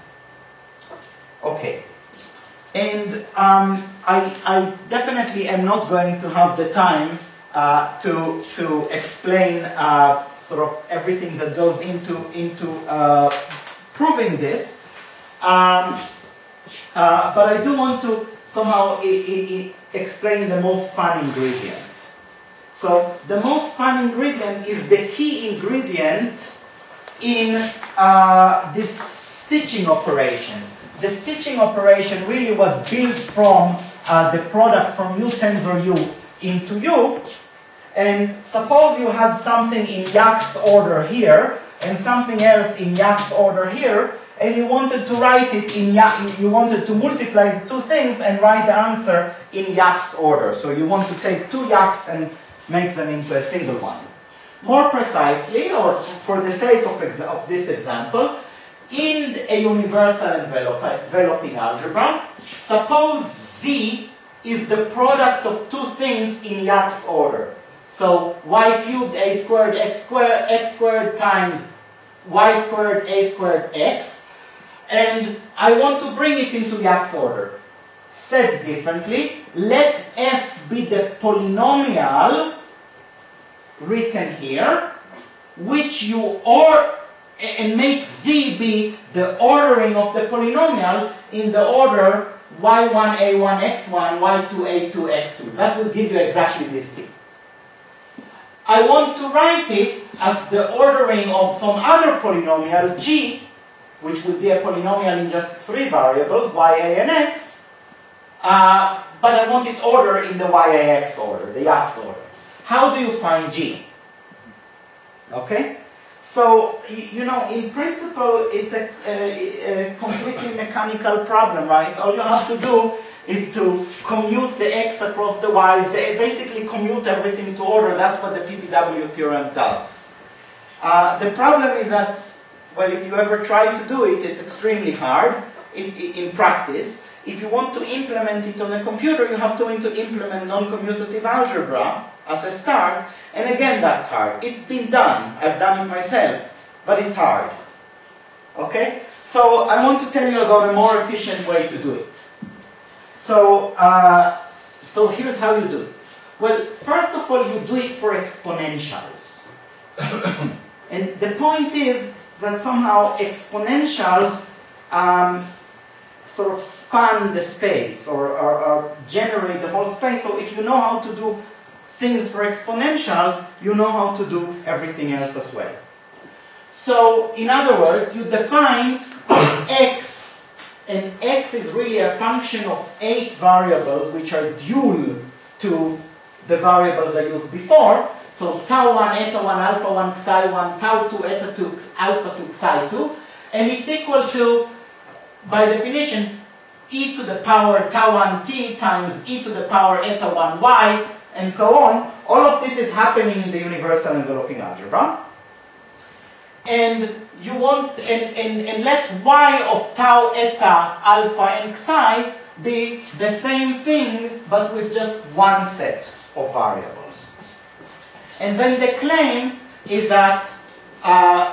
Okay. And um, I, I definitely am not going to have the time uh, to, to explain uh, sort of everything that goes into, into uh, proving this. Um, uh, but I do want to somehow I, I, I explain the most fun ingredient. So the most fun ingredient is the key ingredient in uh, this stitching operation. The stitching operation really was built from uh, the product from U tensor U into U. And suppose you had something in Yax's order here, and something else in Yax's order here, and you wanted to write it in Yax's, you wanted to multiply the two things and write the answer in Yax's order. So you want to take two Yax's and make them into a single one. More precisely, or for the sake of, exa of this example, in a universal envelop enveloping algebra, suppose Z is the product of two things in Yax's order. So y cubed a squared x squared x squared times y squared a squared x, and I want to bring it into Yax's order. Said differently, let f be the polynomial written here, which you or and make z be the ordering of the polynomial in the order y one a one x one, y two a two x two. That would give you exactly this z. I want to write it as the ordering of some other polynomial g, which would be a polynomial in just three variables, y, a, and x, uh, but I want it ordered in the y, a, x order, the Yax's order. How do you find g? Okay? So, you know, in principle, it's a, a, a completely mechanical problem, right? All you have to do is to commute the x across the y's, they basically commute everything to order. That's what the P P W theorem does. Uh, the problem is that, well, if you ever try to do it, it's extremely hard. if, in practice, if you want to implement it on a computer, you have to, to implement non-commutative algebra as a start, and again that's hard. It's been done, I've done it myself, but it's hard. Okay? So I want to tell you about a more efficient way to do it. So, uh, so here's how you do it. Well, first of all, you do it for exponentials. And the point is that somehow exponentials um, sort of span the space or, or, or generate the whole space. So if you know how to do things for exponentials, you know how to do everything else as well. So, in other words, you define x, and x is really a function of eight variables which are dual to the variables I used before. So tau one, eta one, alpha one, psi one, tau two, eta two, alpha two, psi two, and it's equal to, by definition, e to the power tau one t times e to the power eta one y, and so on. All of this is happening in the universal enveloping algebra. And you want, and, and, and let y of tau, eta, alpha, and psi be the same thing, but with just one set of variables. And then the claim is that uh,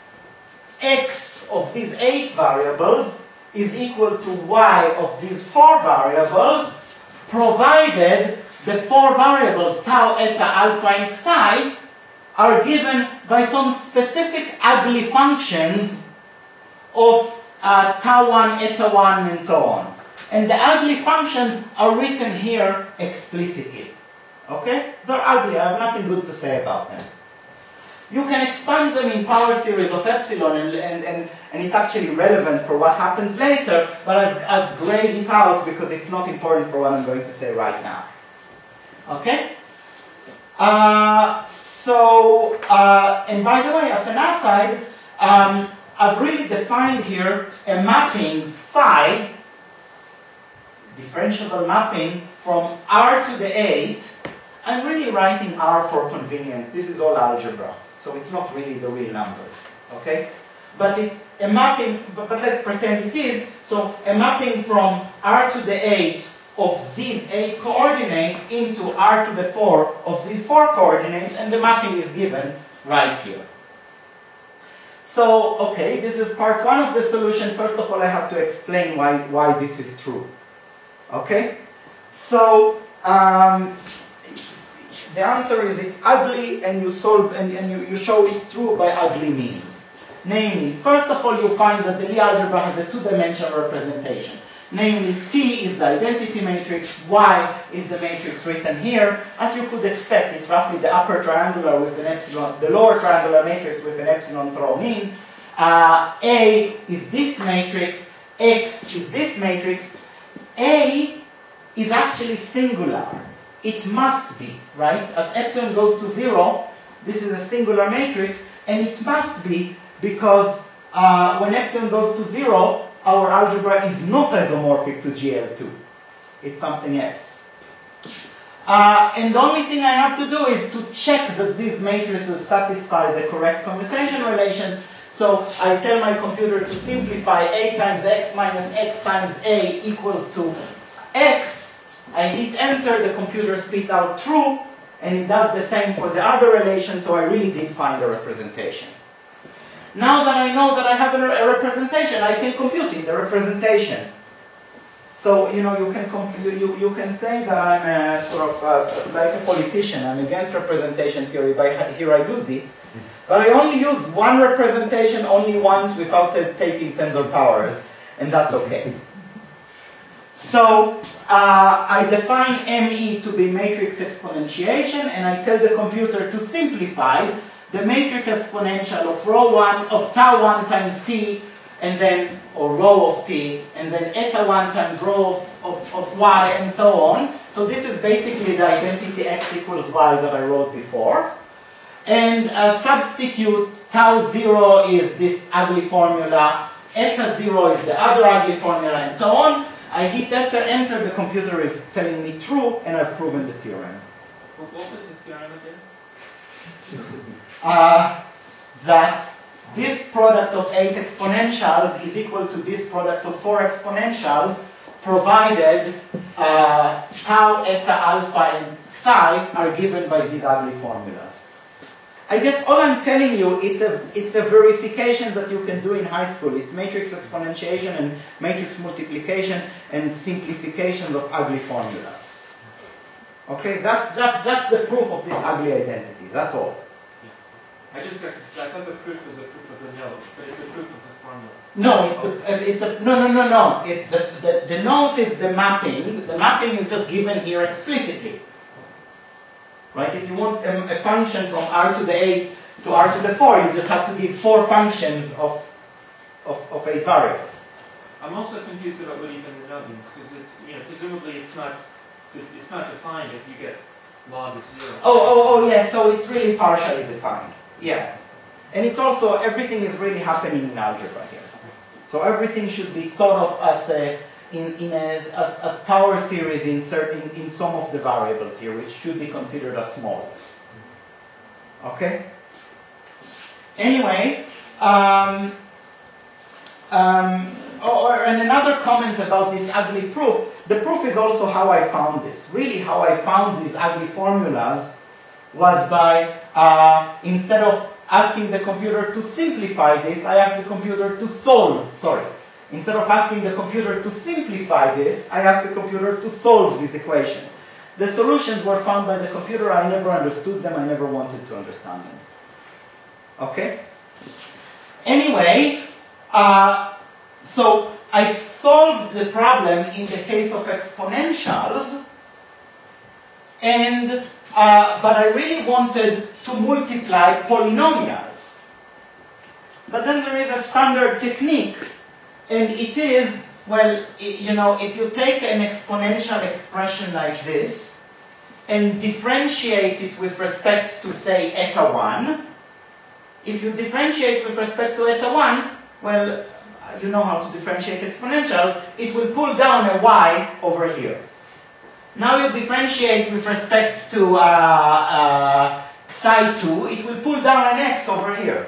x of these eight variables is equal to y of these four variables, provided the four variables, tau, eta, alpha, and psi, are given by some specific ugly functions of uh, tau one, eta one, and so on. And the ugly functions are written here explicitly. Okay? They're ugly, I have nothing good to say about them. You can expand them in power series of epsilon, and, and, and, and it's actually relevant for what happens later, but I've, I've grayed it out because it's not important for what I'm going to say right now. Okay? Uh, So, uh, and by the way, as an aside, um, I've really defined here a mapping phi, differentiable mapping from R to the eight. I'm really writing R for convenience. This is all algebra, so it's not really the real numbers, okay? But it's a mapping, but, but let's pretend it is. So a mapping from R to the eight of these eight coordinates into R to the four of these four coordinates, and the mapping is given right here. So, okay, this is part one of the solution. First of all, I have to explain why, why this is true. Okay? So, um, the answer is it's ugly, and you solve and, and you, you show it's true by ugly means. Namely, first of all, you find that the Lie algebra has a two-dimensional representation. Namely, T is the identity matrix, Y is the matrix written here. As you could expect, it's roughly the upper triangular with an epsilon, the lower triangular matrix with an epsilon thrown in. Uh, A is this matrix, X is this matrix. A is actually singular. It must be, right? As epsilon goes to zero, this is a singular matrix, and it must be because uh, when epsilon goes to zero, our algebra is not isomorphic to G L two. It's something else. Uh, and the only thing I have to do is to check that these matrices satisfy the correct commutation relations. So I tell my computer to simplify A times X minus X times A equals to X. I hit enter, the computer spits out true, and it does the same for the other relation, so I really did find a representation. Now that I know that I have a, a representation, I can compute in the representation. So, you know, you can, you, you, you can say that I'm a sort of uh, like a politician. I'm against representation theory, but here I use it. But I only use one representation only once without uh, taking tensor powers, and that's okay. So, uh, I define M E to be matrix exponentiation, and I tell the computer to simplify the matrix exponential of rho one, of tau one times t, and then, or rho of t, and then eta one times rho of, of, of y, and so on. So this is basically the identity x equals y that I wrote before. And uh, substitute tau zero is this ugly formula, eta zero is the other ugly formula, and so on. I hit enter, enter, the computer is telling me true, and I've proven the theorem. What was the theorem again? Uh, that this product of eight exponentials is equal to this product of four exponentials, provided uh, tau, eta, alpha, and psi are given by these ugly formulas. I guess all I'm telling you, it's a, it's a verification that you can do in high school. It's matrix exponentiation and matrix multiplication and simplification of ugly formulas. Okay, that's, that's, that's the proof of this ugly identity, that's all. I just got confused. I thought the proof was a proof of the note, but it's a proof of the formula. No, it's a, it's a, no, no, no, no. It, the, the, the note is the mapping. The mapping is just given here explicitly. Right? If you want a, a function from r to the eight to r to the four, you just have to give four functions of, of, of eight variables. I'm also confused about what even the note means, because it's, you know, presumably it's not, it's not defined if you get log of zero. Oh, oh, oh, yeah, so it's really partially defined. Yeah. And it's also, everything is really happening in algebra here. So everything should be thought of as a, in, in a, as, as power series in, certain, in some of the variables here, which should be considered as small. Okay? Anyway, um, um, or, and another comment about this ugly proof. The proof is also how I found this. Really, how I found these ugly formulas was by, uh, instead of asking the computer to simplify this, I asked the computer to solve, sorry. Instead of asking the computer to simplify this, I asked the computer to solve these equations. The solutions were found by the computer. I never understood them. I never wanted to understand them. Okay? Anyway, uh, so I've solved the problem in the case of exponentials, and uh, but I really wanted to multiply polynomials. But then there is a standard technique, and it is, well, you know, if you take an exponential expression like this and differentiate it with respect to, say, eta one, if you differentiate with respect to eta one, well, you know how to differentiate exponentials, it will pull down a y over here. Now you differentiate with respect to uh, uh, psi two, it will pull down an x over here.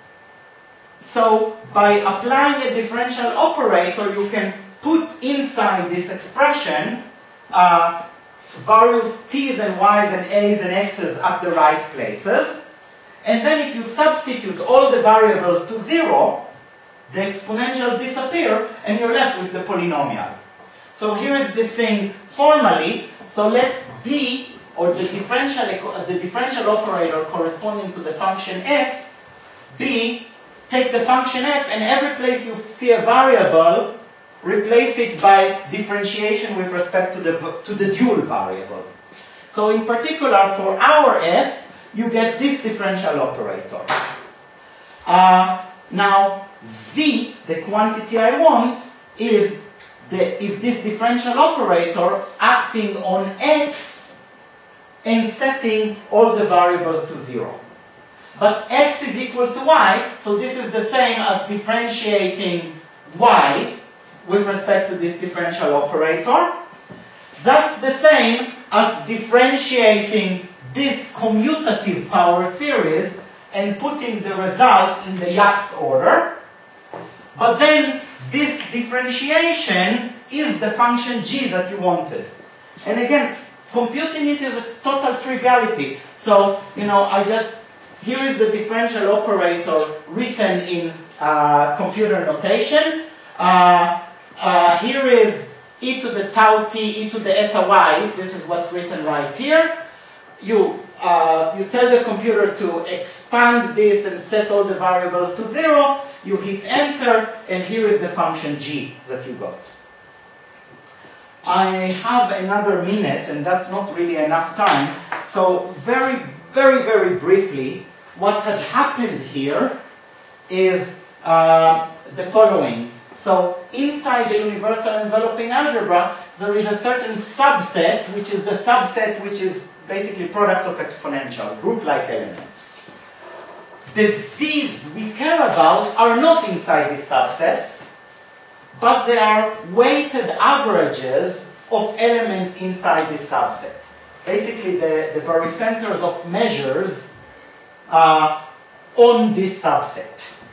So by applying a differential operator, you can put inside this expression uh, various t's and y's and a's and x's at the right places. And then if you substitute all the variables to zero, the exponential disappear and you're left with the polynomial. So here is this thing formally. So let d, or the differential, the differential operator corresponding to the function f, be, take the function f, and every place you see a variable, replace it by differentiation with respect to the, to the dual variable. So in particular, for our f, you get this differential operator. Uh, now, z, the quantity I want, is, the, is this differential operator acting on x and setting all the variables to zero. But x is equal to y, so this is the same as differentiating y with respect to this differential operator. That's the same as differentiating this commutative power series and putting the result in the Yax order. But then this differentiation is the function g that you wanted. And again, computing it is a total triviality. So, you know, I just, here is the differential operator written in uh, computer notation. Uh, uh, here is e to the tau t, e to the eta y. This is what's written right here. You, uh, you tell the computer to expand this and set all the variables to zero. You hit enter, and here is the function g that you got. I have another minute, and that's not really enough time. So very, very, very briefly, what has happened here is uh, the following. So inside the universal enveloping algebra, there is a certain subset, which is the subset which is basically products of exponentials, group-like elements. The z's we care about are not inside these subsets, but they are weighted averages of elements inside this subset. Basically, the, the barycenters of measures uh, on this subset.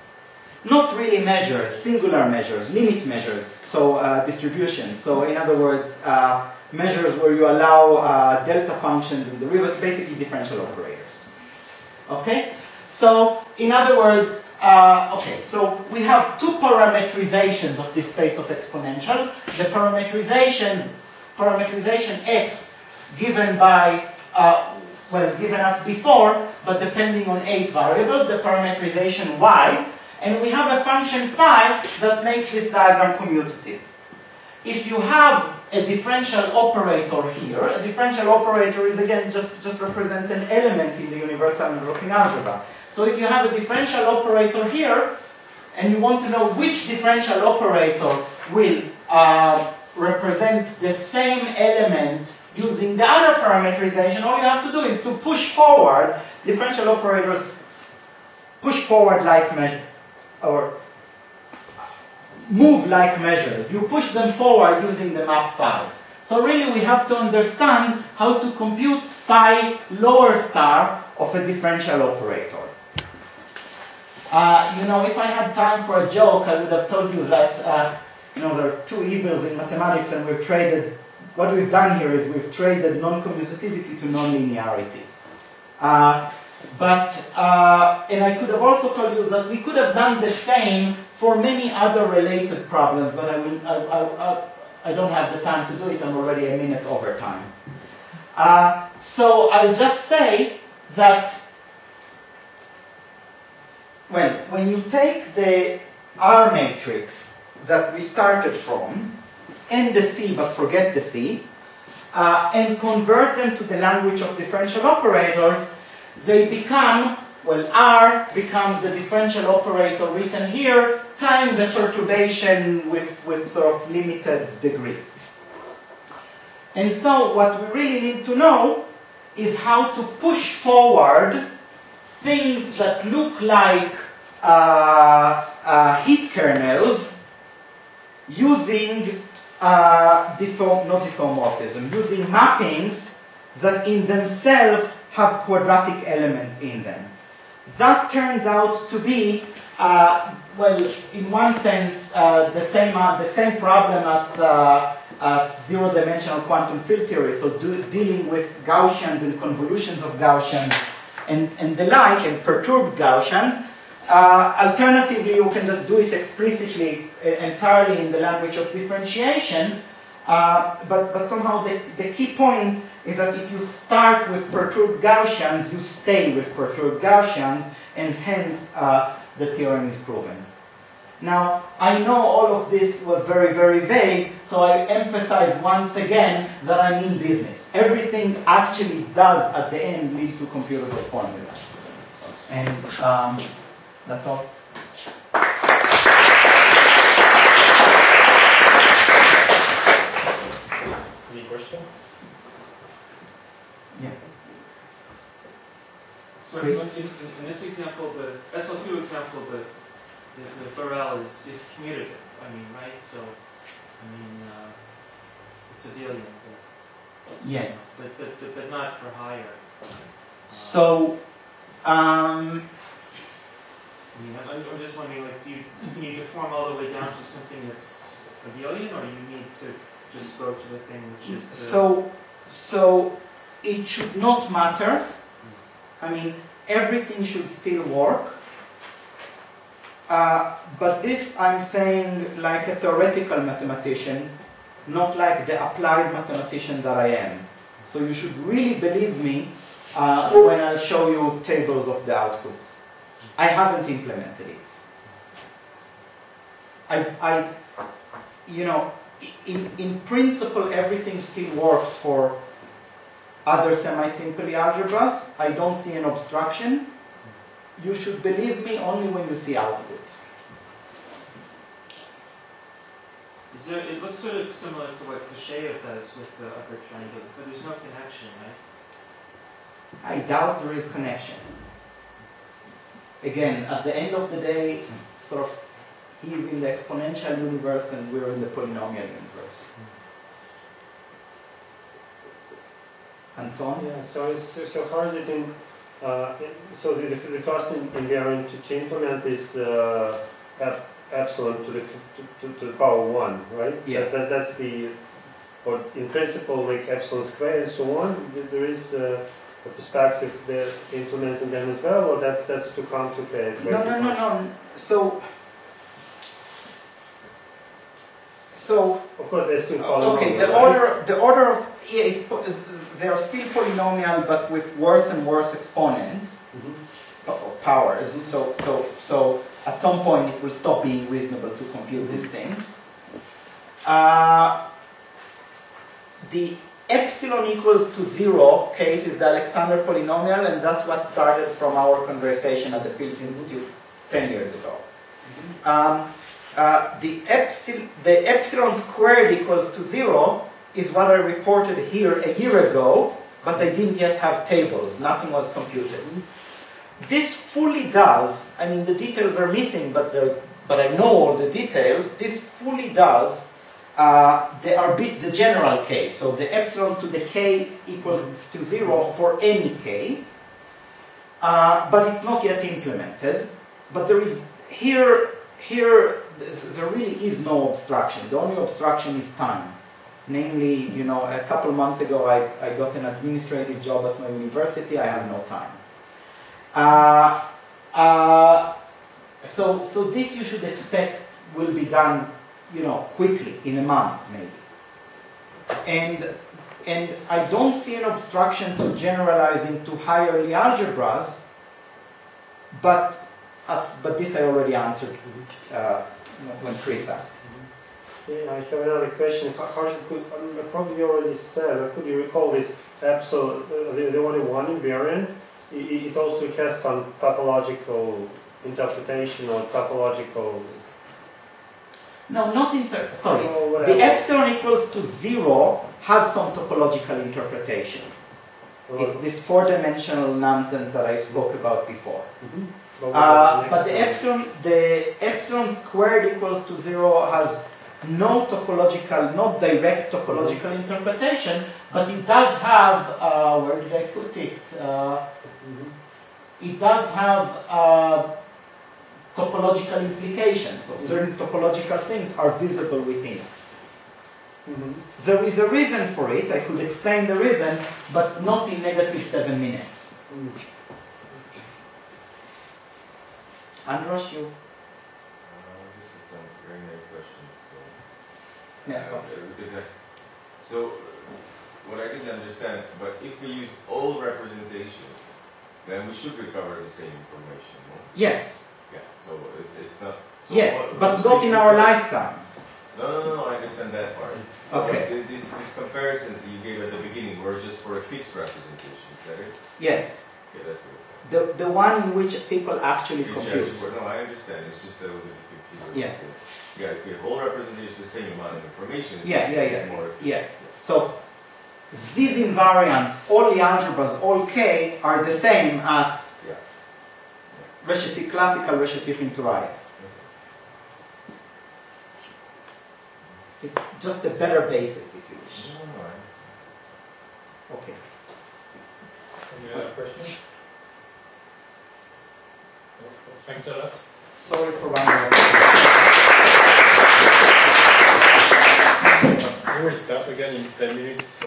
not really measures, singular measures, limit measures, so uh, distributions. So in other words, uh, measures where you allow uh, delta functions and derivative, basically differential operators. Okay? So in other words, uh, okay, so we have two parametrizations of this space of exponentials. The parametrizations, parametrization x given by, uh, well, given us before, but depending on eight variables, the parametrization y, and we have a function phi that makes this diagram commutative. If you have a differential operator here, a differential operator is again just, just represents an element in the universal enveloping algebra. So if you have a differential operator here, and you want to know which differential operator will uh, represent the same element using the other parametrization, all you have to do is to push forward differential operators, push forward like measure, or move like measures. You push them forward using the map phi. So really we have to understand how to compute phi lower star of a differential operator. Uh, you know, if I had time for a joke, I would have told you that, uh, you know, there are two evils in mathematics, and we've traded, what we've done here is we've traded non-commutativity to non-linearity. Uh, but, uh, and I could have also told you that we could have done the same for many other related problems, but I, will, I, I, I, I don't have the time to do it. I'm already a minute over time. Uh, so I'll just say that, well, when you take the R matrix that we started from, and the C, but forget the C, uh, and convert them to the language of differential operators, they become, well, R becomes the differential operator written here, times a perturbation with, with sort of limited degree. And so what we really need to know is how to push forward things that look like uh, uh, heat kernels using uh, diffeom not diffeomorphism, using mappings that in themselves have quadratic elements in them. That turns out to be, uh, well, in one sense, uh, the same uh, the same problem as, uh, as zero-dimensional quantum field theory. So do, dealing with Gaussians and convolutions of Gaussians and, and the like, and perturbed Gaussians. Uh, alternatively, you can just do it explicitly, uh, entirely in the language of differentiation. Uh, but, but somehow the, the key point is that if you start with perturbed Gaussians, you stay with perturbed Gaussians, and hence uh, the theorem is proven. Now, I know all of this was very, very vague, so I emphasize once again that I mean business. Everything actually does, at the end, lead to computable formulas. And um, that's all. Any question? Yeah. So, so Chris? in, in this example, the S L two example, the, the, the Borel is, is commutative. I mean, right? So, I mean, uh, it's abelian, but, Yes. but, but, but, but not for higher. Uh, So, um, I mean, I'm, I'm just wondering, like, do you, you need to form all the way down to something that's abelian, or you need to just go to the thing which is the... so, so it should not matter. I mean, everything should still work. Uh, but this I'm saying like a theoretical mathematician, not like the applied mathematician that I am. So you should really believe me uh, when I'll show you tables of the outputs. I haven't implemented it. I, I you know, in, in principle everything still works for other semi-simple algebras. I don't see an obstruction. You should believe me only when you see output. Is there, it looks sort of similar to what Kasheyev does with the upper triangle, but there's no connection, right? I doubt there is connection. Again, at the end of the day, sort of, he's in the exponential universe and we're in the polynomial universe. Anton? Yeah, so, so, so how is it in, uh, in so the, the first invariant to, to implement this uh, ep- epsilon to the f- to, to, to the power one, right? Yeah. That, that, that's the, or in principle, like epsilon squared and so on. th- There is uh, a perspective there implementing them as well, or that's that's too complicated. No, no, no, no. So, so Of course, there's still polynomial. okay. The right? order, the order of yeah, it's po- is- they are still polynomial, but with worse and worse exponents, Mhm. po- powers. So, so, so at some point it will stop being reasonable to compute these things. Uh, the epsilon equals to zero case is the Alexander polynomial, and that's what started from our conversation at the Fields Institute ten years ago. Um, uh, the, epsil the epsilon squared equals to zero is what I reported here a year ago, but I didn't yet have tables. Nothing was computed. This fully does, I mean the details are missing, but, but I know all the details. This fully does uh, the, arbit the general case. So the epsilon to the k equals to zero for any k. Uh, but it's not yet implemented. But there is, here, here there really is no obstruction. The only obstruction is time. Namely, you know, a couple months ago I, I got an administrative job at my university. I have no time. Uh, uh, so, so this you should expect will be done, you know, quickly, in a month maybe. And, and I don't see an obstruction to generalizing to higher Lie algebras, but, as, but this I already answered uh, when Chris asked. Yeah, I have another question. How, how should, could, um, probably you already said, but could you recall this epsilon, uh, the, the only one invariant? It, it also has some topological interpretation or topological. No, not inter. Sorry. or whatever. The epsilon equals to zero has some topological interpretation. Or- It's this four-dimensional nonsense that I spoke about before. Mhm. But what Uh, about but the next one? epsilon, the epsilon squared equals to zero has no topological, not direct topological interpretation, but it does have. Uh, where did I put it? Uh, Mhm. it does have uh, topological implications. So certain topological things are visible within it. Mhm. There is a reason for it. I could explain the reason, but not in negative seven minutes. Mhm. Andros, you? Uh, this is a very nice question. So, Yeah. uh, because I, so what I didn't understand, but if we use all representations, then we should recover the same information, no? Yes. Yeah. So it's it's not. So Yes, what- but what not is in the- our lifetime. No, no, no, no. I understand that part. Okay. But th- These these comparisons you gave at the beginning were just for a fixed representation. Is that it? Yes. Okay, that's it. The, the one in which people actually Which compute. actually- No, I understand. It's just that it was a bit confusing. Yeah. Yeah, if your whole representation is the same amount of information, it's Yeah, yeah, it's yeah, more efficient. yeah. So these invariants, all the algebras, all k, are the same as Yeah. Reshetich, classical Reshetich Interayev. It's just a better basis, if you wish. No, no, I- Okay. Any other questions? Thanks a lot. Sorry for running over. We will start again in ten minutes.